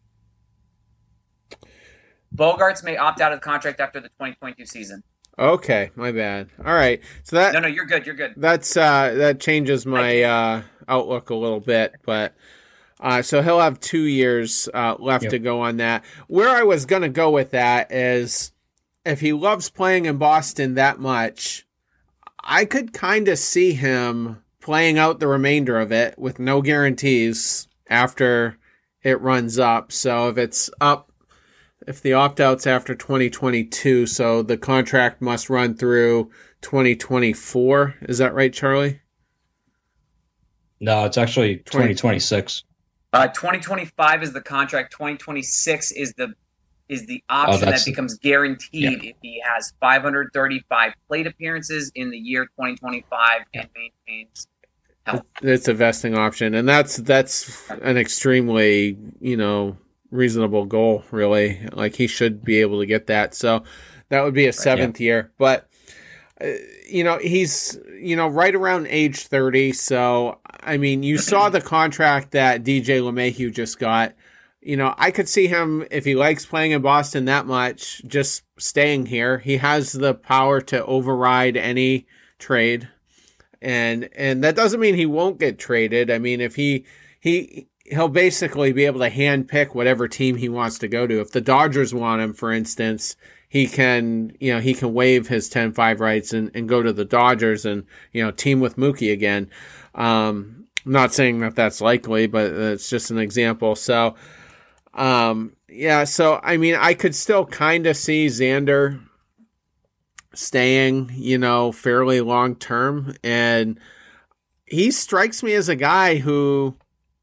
Bogaerts may opt out of the contract after the twenty twenty-two season. Okay, my bad. All right. So that No, no, you're good. You're good. That's uh, that changes my uh, outlook a little bit, but uh, so he'll have two years uh, left Yep. to go on that. Where I was going to go with that is, if he loves playing in Boston that much, I could kind of see him playing out the remainder of it with no guarantees after it runs up. So if it's up, if the opt-out's after twenty twenty-two, so the contract must run through twenty twenty-four. Is that right, Charlie? No, it's actually twenty twenty-six. Uh, twenty twenty-five is the contract. twenty twenty-six is the is the option that that's- becomes guaranteed if he has five hundred thirty-five plate appearances in the year twenty twenty-five and maintains health. It's a vesting option, and that's that's an extremely, you know, reasonable goal, really. Like, he should be able to get that. So that would be a seventh yeah. year. But, uh, you know, he's, you know, right around age thirty. So, I mean, you saw the contract that D J LeMahieu just got. You know, I could see him, if he likes playing in Boston that much, just staying here. He has the power to override any trade. And and that doesn't mean he won't get traded. I mean, if he he he'll basically be able to handpick whatever team he wants to go to. If the Dodgers want him, for instance, he can, you know, he can waive his ten five rights and, and go to the Dodgers and, you know, team with Mookie again. Um, I'm not saying that that's likely, but it's just an example. So, um, yeah, so, I mean, I could still kind of see Xander staying, you know, fairly long term. And he strikes me as a guy who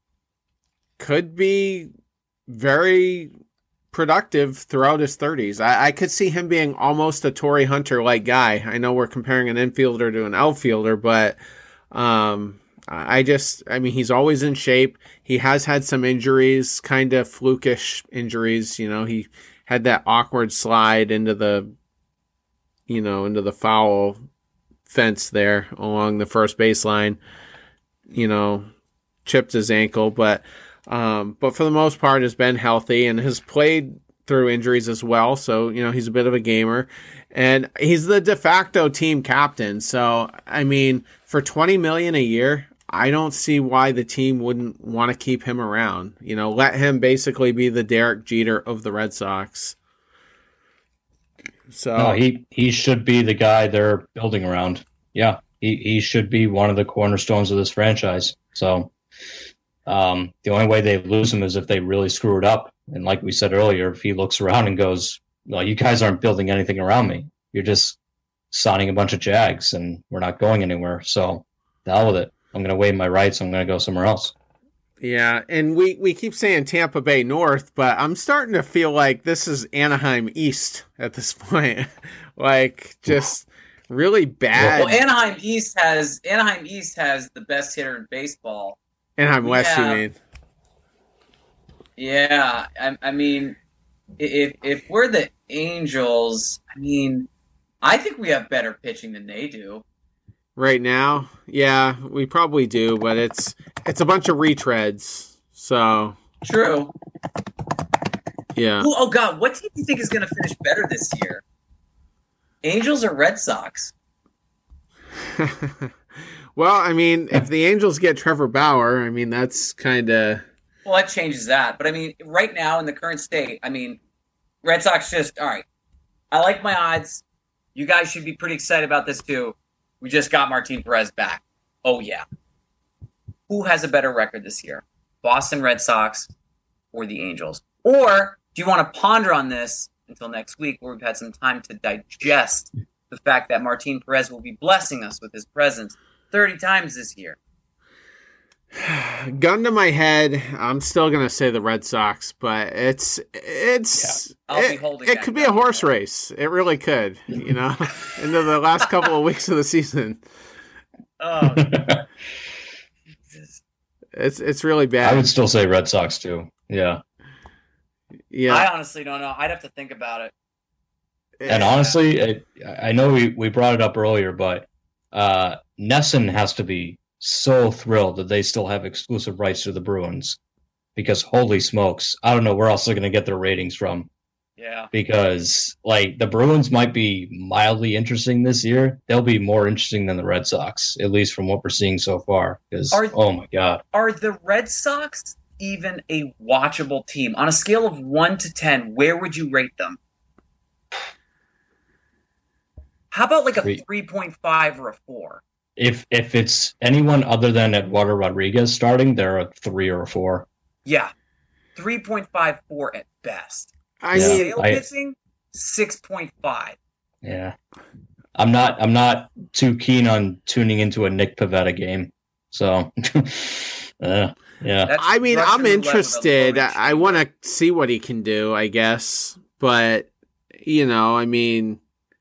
could be very productive throughout his thirties. I, I could see him being almost a Torrey Hunter-like guy. I know we're comparing an infielder to an outfielder, but um, I just, I mean, he's always in shape. He has had some injuries, kind of flukish injuries. You know, he had that awkward slide into the, you know, into the foul fence there along the first baseline, you know, chipped his ankle, but Um, but for the most part has been healthy and has played through injuries as well. So, you know, he's a bit of a gamer, and he's the de facto team captain. So, I mean, for twenty million dollars a year, I don't see why the team wouldn't want to keep him around. You know, let him basically be the Derek Jeter of the Red Sox. So No, he, he should be the guy they're building around. Yeah, he, he should be one of the cornerstones of this franchise. So um, the only way they lose him is if they really screw it up. And like we said earlier, if he looks around and goes, well, you guys aren't building anything around me. You're just signing a bunch of Jags and we're not going anywhere. So the hell with it. I'm going to waive my rights. I'm going to go somewhere else. Yeah, and we, we keep saying Tampa Bay North, but I'm starting to feel like this is Anaheim East at this point. Like, just really bad. Well, Anaheim East has Anaheim East has the best hitter in baseball. Anaheim West, Yeah. you mean? Yeah, I, I mean, if if we're the Angels, I mean, I think we have better pitching than they do. Right now? Yeah, we probably do, but it's it's a bunch of retreads. So, True. yeah. Oh, oh God, what team do you think is going to finish better this year? Angels or Red Sox? Well, I mean, if the Angels get Trevor Bauer, I mean, that's kind of... Well, that changes that. But, I mean, right now in the current state, I mean, Red Sox just, all right, I like my odds. You guys should be pretty excited about this, too. We just got Martin Perez back. Oh, yeah. Who has a better record this year? Boston Red Sox or the Angels? Or do you want to ponder on this until next week where we've had some time to digest the fact that Martin Perez will be blessing us with his presence thirty times this year? Gun to my head, I'm still going to say the Red Sox, but it's it's yeah, I'll it, be holding it could be a horse race. It really could, you know, into the last couple of weeks of the season. Oh, it's it's really bad. I would still say Red Sox too. Yeah. Yeah. I honestly don't know. I'd have to think about it. And honestly, I, I know we, we brought it up earlier, but uh, Nesson has to be so thrilled that they still have exclusive rights to the Bruins, because holy smokes, I don't know where else they're going to get their ratings from. Yeah. Because like the Bruins might be mildly interesting this year. They'll be more interesting than the Red Sox, at least from what we're seeing so far. Because oh my god, are the Red Sox even a watchable team on a scale of one to ten? Where would you rate them? How about like a three point five or a four? If if it's anyone other than Eduardo Rodriguez starting, they're a three or a four. Yeah, three point five four at best. I mean, Sale pitching six point five. Yeah, I'm not. I'm not too keen on tuning into a Nick Pivetta game. So, uh, yeah. That's I mean, Russian I'm interested. I, I want to to see what he can do, I guess. But you know, I mean,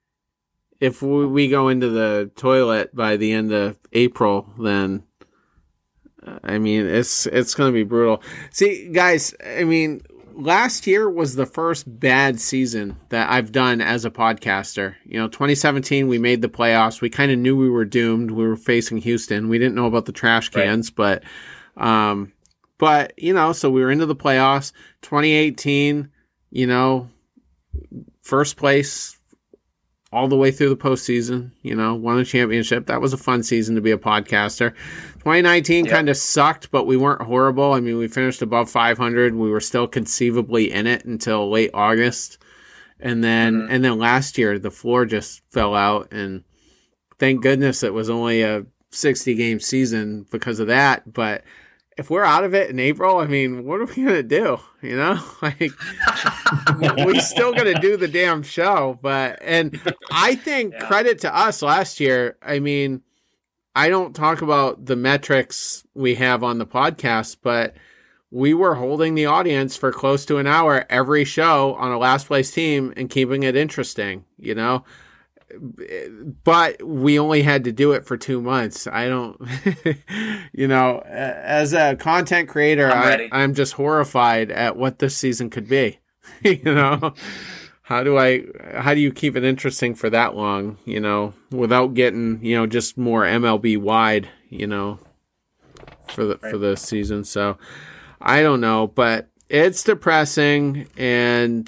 if we, we go into the toilet by the end of April, then uh, I mean, it's it's going to be brutal. See, guys, I mean, last year was the first bad season that I've done as a podcaster. You know, twenty seventeen, we made the playoffs. We kind of knew we were doomed. We were facing Houston. We didn't know about the trash cans, right. but, um, but, you know, so we were into the playoffs. twenty eighteen, you know, first place all the way through the postseason, you know, won a championship. That was a fun season to be a podcaster. twenty nineteen yep. kind of sucked, but we weren't horrible. I mean, we finished above five hundred. We were still conceivably in it until late August. And then, mm-hmm. and then last year, the floor just fell out. And thank goodness it was only a sixty game season because of that. But if we're out of it in April, I mean, what are we going to do? You know, like we still going to do the damn show. But, and I think yeah. credit to us last year. I mean, I don't talk about the metrics we have on the podcast, but we were holding the audience for close to an hour every show on a last place team and keeping it interesting, you know? But we only had to do it for two months. I don't, you know, as a content creator, I, I'm just horrified at what this season could be. You know, how do I, how do you keep it interesting for that long, you know, without getting, you know, just more M L B wide, you know, for the, right. for the season. So I don't know, but it's depressing. And,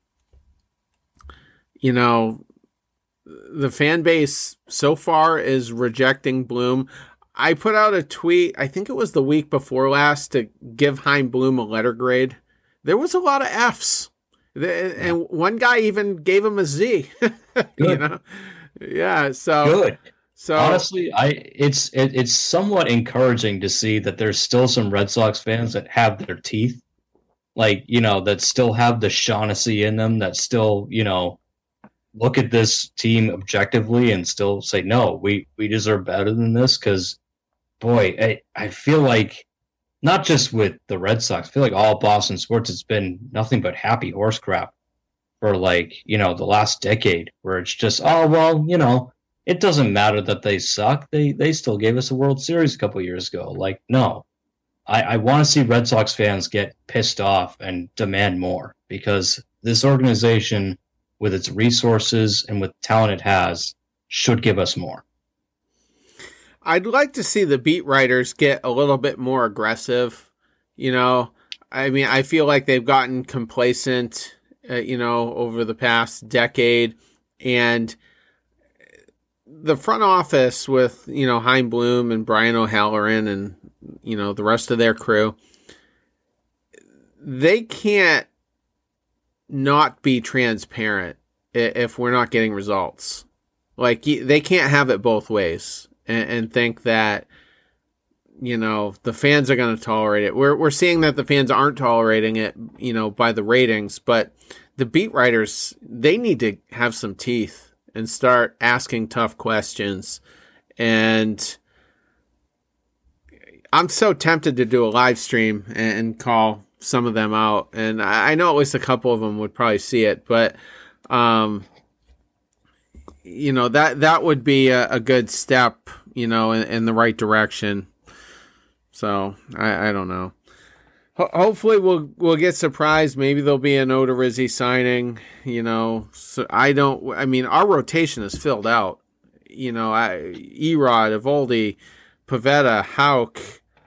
you know, the fan base so far is rejecting Bloom. I put out a tweet, I think it was the week before last, to give Chaim Bloom a letter grade. There was a lot of F's. And one guy even gave him a Z. You know? Yeah, so good. So honestly, I it's it, it's somewhat encouraging to see that there's still some Red Sox fans that have their teeth. Like, you know, that still have the Shaughnessy in them, that still, you know, look at this team objectively and still say, no, we, we deserve better than this. Because, boy, I, I feel like, not just with the Red Sox, I feel like all Boston sports, it's been nothing but happy horse crap for, like, you know, the last decade, where it's just, oh, well, you know, it doesn't matter that they suck. They they still gave us a World Series a couple years ago. Like, no. I, I want to see Red Sox fans get pissed off and demand more, because this organization, with its resources and with talent it has, should give us more. I'd like to see the beat writers get a little bit more aggressive. You know, I mean, I feel like they've gotten complacent, uh, you know, over the past decade. And the front office with, you know, Chaim Bloom and Brian O'Halloran and, you know, the rest of their crew, they can't not be transparent if we're not getting results. Like, they can't have it both ways and, and think that, you know, the fans are going to tolerate it. We're we're seeing that the fans aren't tolerating it, you know, by the ratings, but the beat writers, they need to have some teeth and start asking tough questions. And I'm so tempted to do a live stream and call some of them out. And I know at least a couple of them would probably see it, but, um, you know, that, that would be a, a good step, you know, in, in the right direction. So I, I don't know. Ho- hopefully we'll we'll get surprised. Maybe there'll be an Odorizzi signing. You know, so I don't. I mean, our rotation is filled out. You know, I, Erod, Evaldi, Pivetta, Hauk,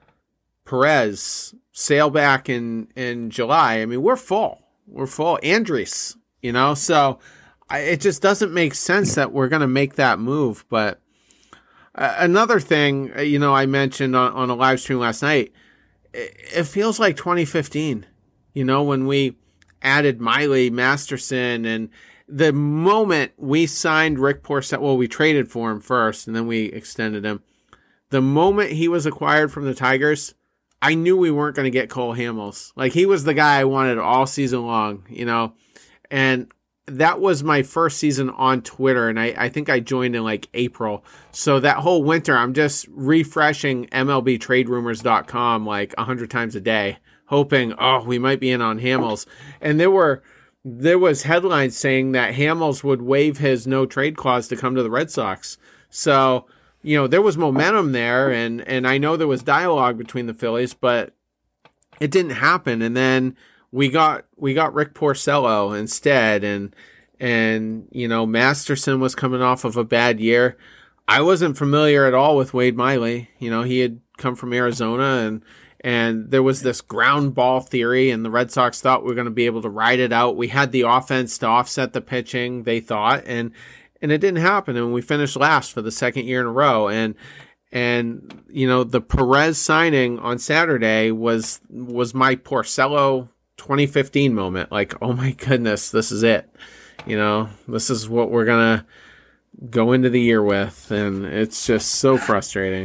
Perez, Sailback in in July. I mean, we're full. We're full. Andres. You know, so I, it just doesn't make sense that we're going to make that move, but. Uh, another thing, you know, I mentioned on, on a live stream last night, it, it feels like twenty fifteen, you know, when we added Miley, Masterson, and the moment we signed Rick Porcello, well, we traded for him first, and then we extended him. The moment he was acquired from the Tigers, I knew we weren't going to get Cole Hamels. Like, he was the guy I wanted all season long, you know, and that was my first season on Twitter, and I, I think I joined in like April. So that whole winter, I'm just refreshing M L B trade rumors dot com like a hundred times a day, hoping, oh, we might be in on Hamels. And there were there was headlines saying that Hamels would waive his no trade clause to come to the Red Sox. So, you know, there was momentum there, and and I know there was dialogue between the Phillies, but it didn't happen. And then We got we got Rick Porcello instead, and and you know, Masterson was coming off of a bad year. I wasn't familiar at all with Wade Miley. You know, he had come from Arizona, and and there was this ground ball theory, and the Red Sox thought we were going to be able to ride it out. We had the offense to offset the pitching, they thought, and and it didn't happen. And we finished last for the second year in a row. And and you know, the Perez signing on Saturday was was my Porcello twenty fifteen moment. Like, oh my goodness, this is it. You know, this is what we're going to go into the year with. And it's just so frustrating.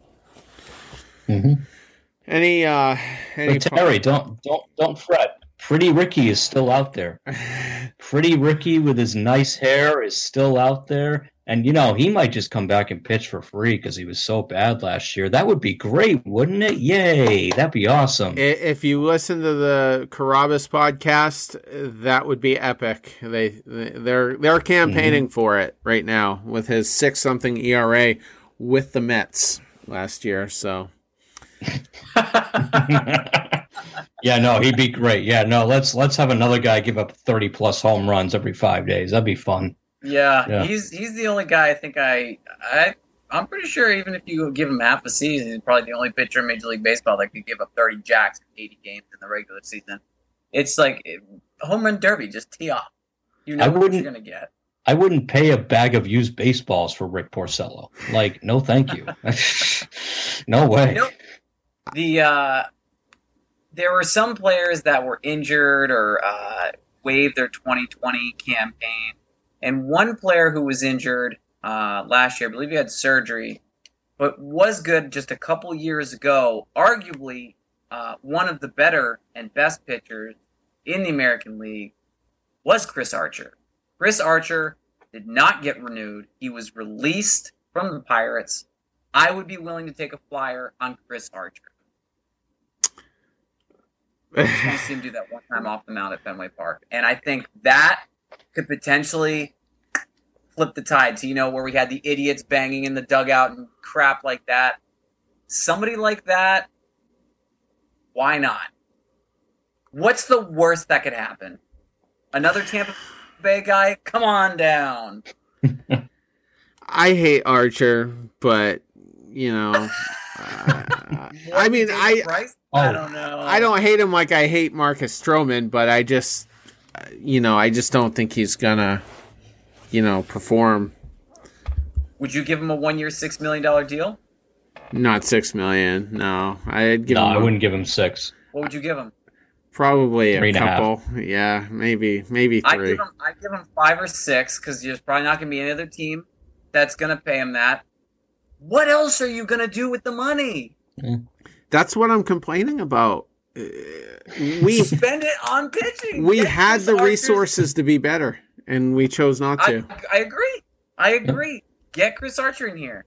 Mm-hmm. Any, uh, any but Terry, po- don't, don't, don't fret. Pretty Ricky is still out there. Pretty Ricky with his nice hair is still out there. And, you know, he might just come back and pitch for free because he was so bad last year. That would be great, wouldn't it? Yay. That'd be awesome. If you listen to the Carabas podcast, that would be epic. They, they're, they're campaigning mm-hmm. for it right now with his six something E R A with the Mets last year. So. Yeah, no, he'd be great. Yeah, no, let's let's have another guy give up thirty plus home runs every five days. That'd be fun. Yeah, yeah, he's he's the only guy I think I I I'm pretty sure even if you give him half a season, he's probably the only pitcher in Major League Baseball that could give up thirty jacks in eighty games in the regular season. It's like it, home run derby, just tee off. You know what you're gonna get. I wouldn't pay a bag of used baseballs for Rick Porcello. Like, no, thank you. No way. You know, the uh, there were some players that were injured or uh, waived their twenty twenty campaign. And one player who was injured uh, last year, I believe he had surgery, but was good just a couple years ago, arguably uh, one of the better and best pitchers in the American League, was Chris Archer. Chris Archer did not get renewed. He was released from the Pirates. I would be willing to take a flyer on Chris Archer. I just want to see him do that one time off the mound at Fenway Park. And I think that could potentially flip the tide to, you know, where we had the idiots banging in the dugout and crap like that. Somebody like that, why not? What's the worst that could happen? Another Tampa Bay guy? Come on down. I hate Archer, but, you know, uh, I mean, I, I don't know. I don't hate him like I hate Marcus Stroman, but I just, you know, I just don't think he's gonna, you know, perform. Would you give him a one-year, six million dollar deal? Not six million. No, I'd give no, him. I a, wouldn't give him six. What would you give him? Probably Three a and a half. couple. Yeah, maybe, maybe I three. give him, I give him five or six because there's probably not going to be any other team that's going to pay him that. What else are you going to do with the money? That's what I'm complaining about. Uh, we spend it on pitching. We Get had Chris the Archer's- resources to be better, and we chose not to. I, I agree. I agree. Get Chris Archer in here.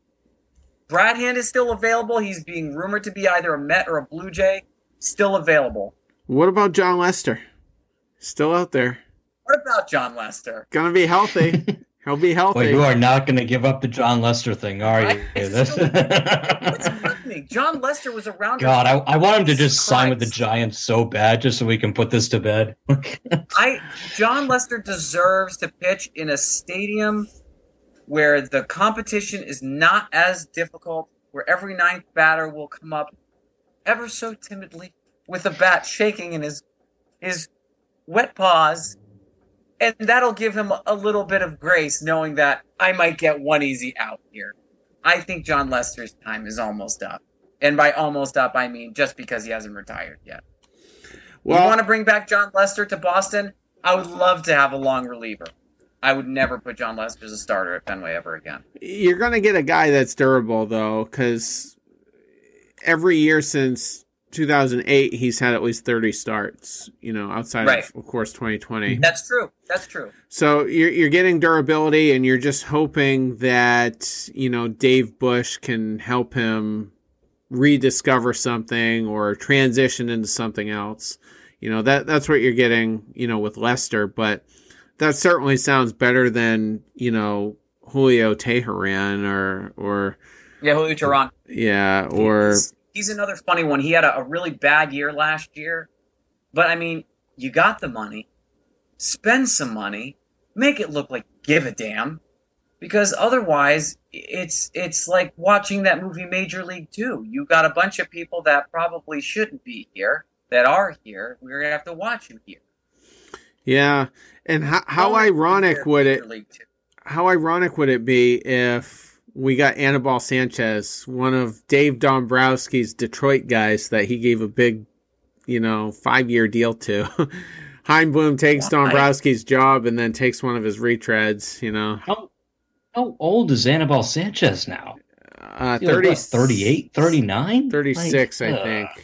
Brad Hand is still available. He's being rumored to be either a Met or a Blue Jay. Still available. What about John Lester? Still out there. What about John Lester? Gonna be healthy. He'll be healthy. Well, you are not going to give up the John Lester thing, are you? I still- What's happening? John Lester was around. God, I, I want him to just Jesus sign with the Christ. Giants so bad just so we can put this to bed. I John Lester deserves to pitch in a stadium where the competition is not as difficult, where every ninth batter will come up ever so timidly with a bat shaking in his his wet paws, and that'll give him a little bit of grace, knowing that I might get one easy out here. I think John Lester's time is almost up. And by almost up, I mean just because he hasn't retired yet. Well, you want to bring back John Lester to Boston? I would love to have a long reliever. I would never put John Lester as a starter at Fenway ever again. you're gonna get a guy that's durable though, because every year since two thousand eight, he's had at least thirty starts. You know, outside Right. of, of course, twenty twenty. That's true. That's true. So you're you're getting durability, and you're just hoping that, you know, Dave Bush can help him rediscover something or transition into something else. You know, that that's what you're getting, you know, with Lester. But that certainly sounds better than, you know, Julio Teheran or or Yeah, Julio Teheran. yeah or He's, he's another funny one. He had a, a really bad year last year. But, I mean, you got the money. Spend some money. Make it look like give a damn. Because otherwise, it's it's like watching that movie Major League Two. You got a bunch of people that probably shouldn't be here, that are here. We're going to have to watch you here. yeah. And how how Only ironic here, would Major it League Two. how ironic would it be if we got Anibal Sanchez, one of Dave Dombrowski's Detroit guys that he gave a big, you know, five-year deal to. Heimblum takes Why? Dombrowski's job and then takes one of his retreads, you know. How how old is Anibal Sanchez now? Uh, He's like, thirty, what, thirty-eight, thirty-nine? thirty-six, Like, I uh, think.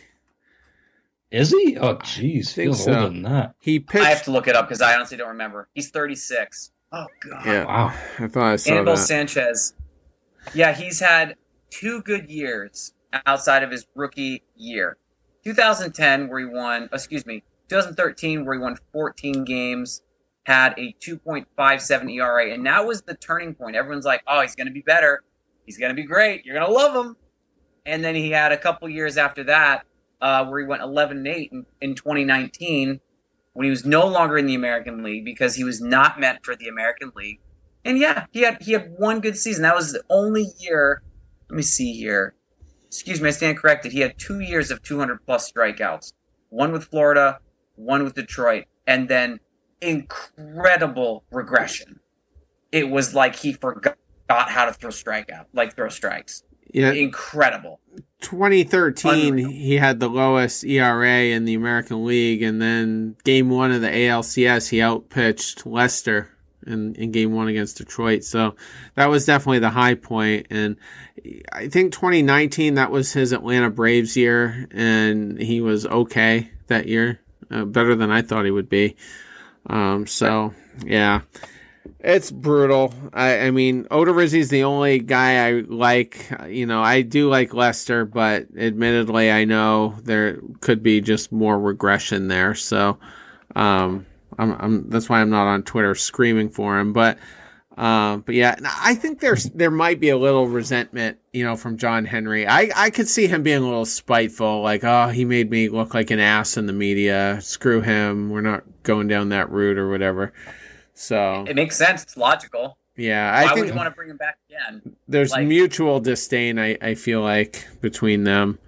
Is he? Oh, jeez. think Feels so. older than that. He I have pitched. to look it up because I honestly don't remember. He's thirty-six. Oh, God. Yeah, Wow. I thought I saw Anibal that. Sanchez. Yeah, he's had two good years outside of his rookie year. twenty ten, where he won, excuse me, twenty thirteen, where he won fourteen games, had a two point five seven E R A, and that was the turning point. Everyone's like, oh, he's going to be better. He's going to be great. You're going to love him. And then he had a couple years after that uh, where he went eleven and eight in, in twenty nineteen when he was no longer in the American League because he was not meant for the American League. And yeah, he had he had one good season. That was the only year. Let me see here. Excuse me, I stand corrected. He had two years of two hundred plus strikeouts. One with Florida, one with Detroit, and then incredible regression. It was like he forgot how to throw strikeout, like throw strikes. Yeah, Incredible. twenty thirteen, Unreal. he had the lowest E R A in the American League, and then game one of the A L C S, he outpitched Lester in, in game one against Detroit. So that was definitely the high point. And I think twenty nineteen, that was his Atlanta Braves year, and he was okay that year, uh, better than I thought he would be. Um, so, yeah. It's brutal. I, I mean, Odorizzi's the only guy I like. You know, I do like Lester, but admittedly, I know there could be just more regression there. So, um, I'm, I'm that's why I'm not on Twitter screaming for him. But, um, but yeah, I think there's there might be a little resentment, you know, from John Henry. I I could see him being a little spiteful, like, oh, he made me look like an ass in the media. Screw him. We're not going down that route or whatever. So It makes sense. It's logical. yeah, Why I would think you want to bring him back again? there's like- mutual disdain. I, I feel like between them,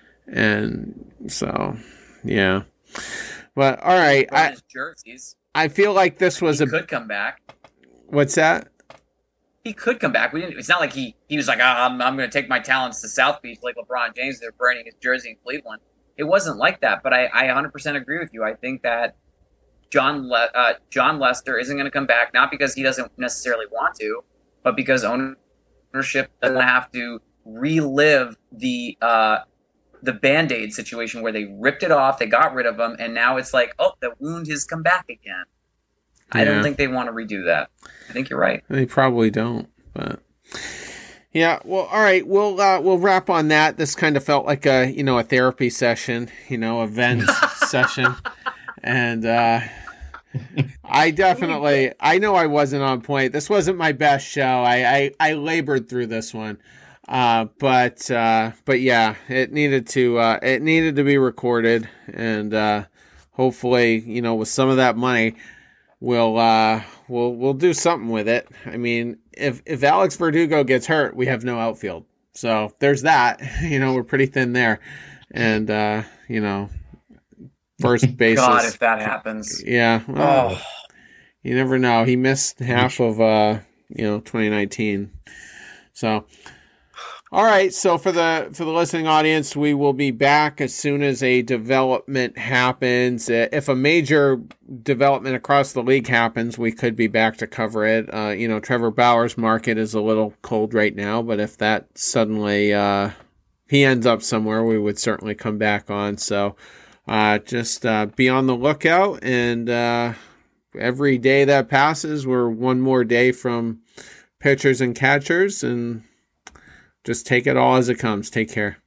and so yeah. But all right, Brought I his jerseys. I feel like this was He a could come back. what's that? he could come back. We didn't. It's not like he he was like, oh, I'm I'm going to take my talents to South Beach like LeBron James. They're burning his jersey in Cleveland. It wasn't like that. But I, I one hundred percent agree with you. I think that John Le- uh, John Lester isn't going to come back, not because he doesn't necessarily want to, but because ownership doesn't have to relive the uh, the Band-Aid situation where they ripped it off, they got rid of him, and now it's like, oh, the wound has come back again. Yeah. I don't think they want to redo that. I think you're right. They probably don't, but yeah. Well, all right. We'll uh, we'll wrap on that. This kind of felt like a you know a therapy session, you know, a vent session, and uh, I definitely I know I wasn't on point. This wasn't my best show. I I, I labored through this one, uh, but uh, but yeah, it needed to uh, it needed to be recorded, and uh, hopefully, you know, with some of that money, we'll uh, we'll we'll do something with it. I mean, if if Alex Verdugo gets hurt, we have no outfield, so there's that. You know, we're pretty thin there, and uh, you know, first base. God, if that happens, yeah. Well, oh. You never know. He missed half of uh, you know twenty nineteen, so. All right, so for the for the listening audience, we will be back as soon as a development happens. If a major development across the league happens, we could be back to cover it. Uh, you know, Trevor Bauer's market is a little cold right now, but if that suddenly uh, he ends up somewhere, we would certainly come back on. So uh, just uh, be on the lookout, and uh, every day that passes, we're one more day from pitchers and catchers, and just take it all as it comes. Take care.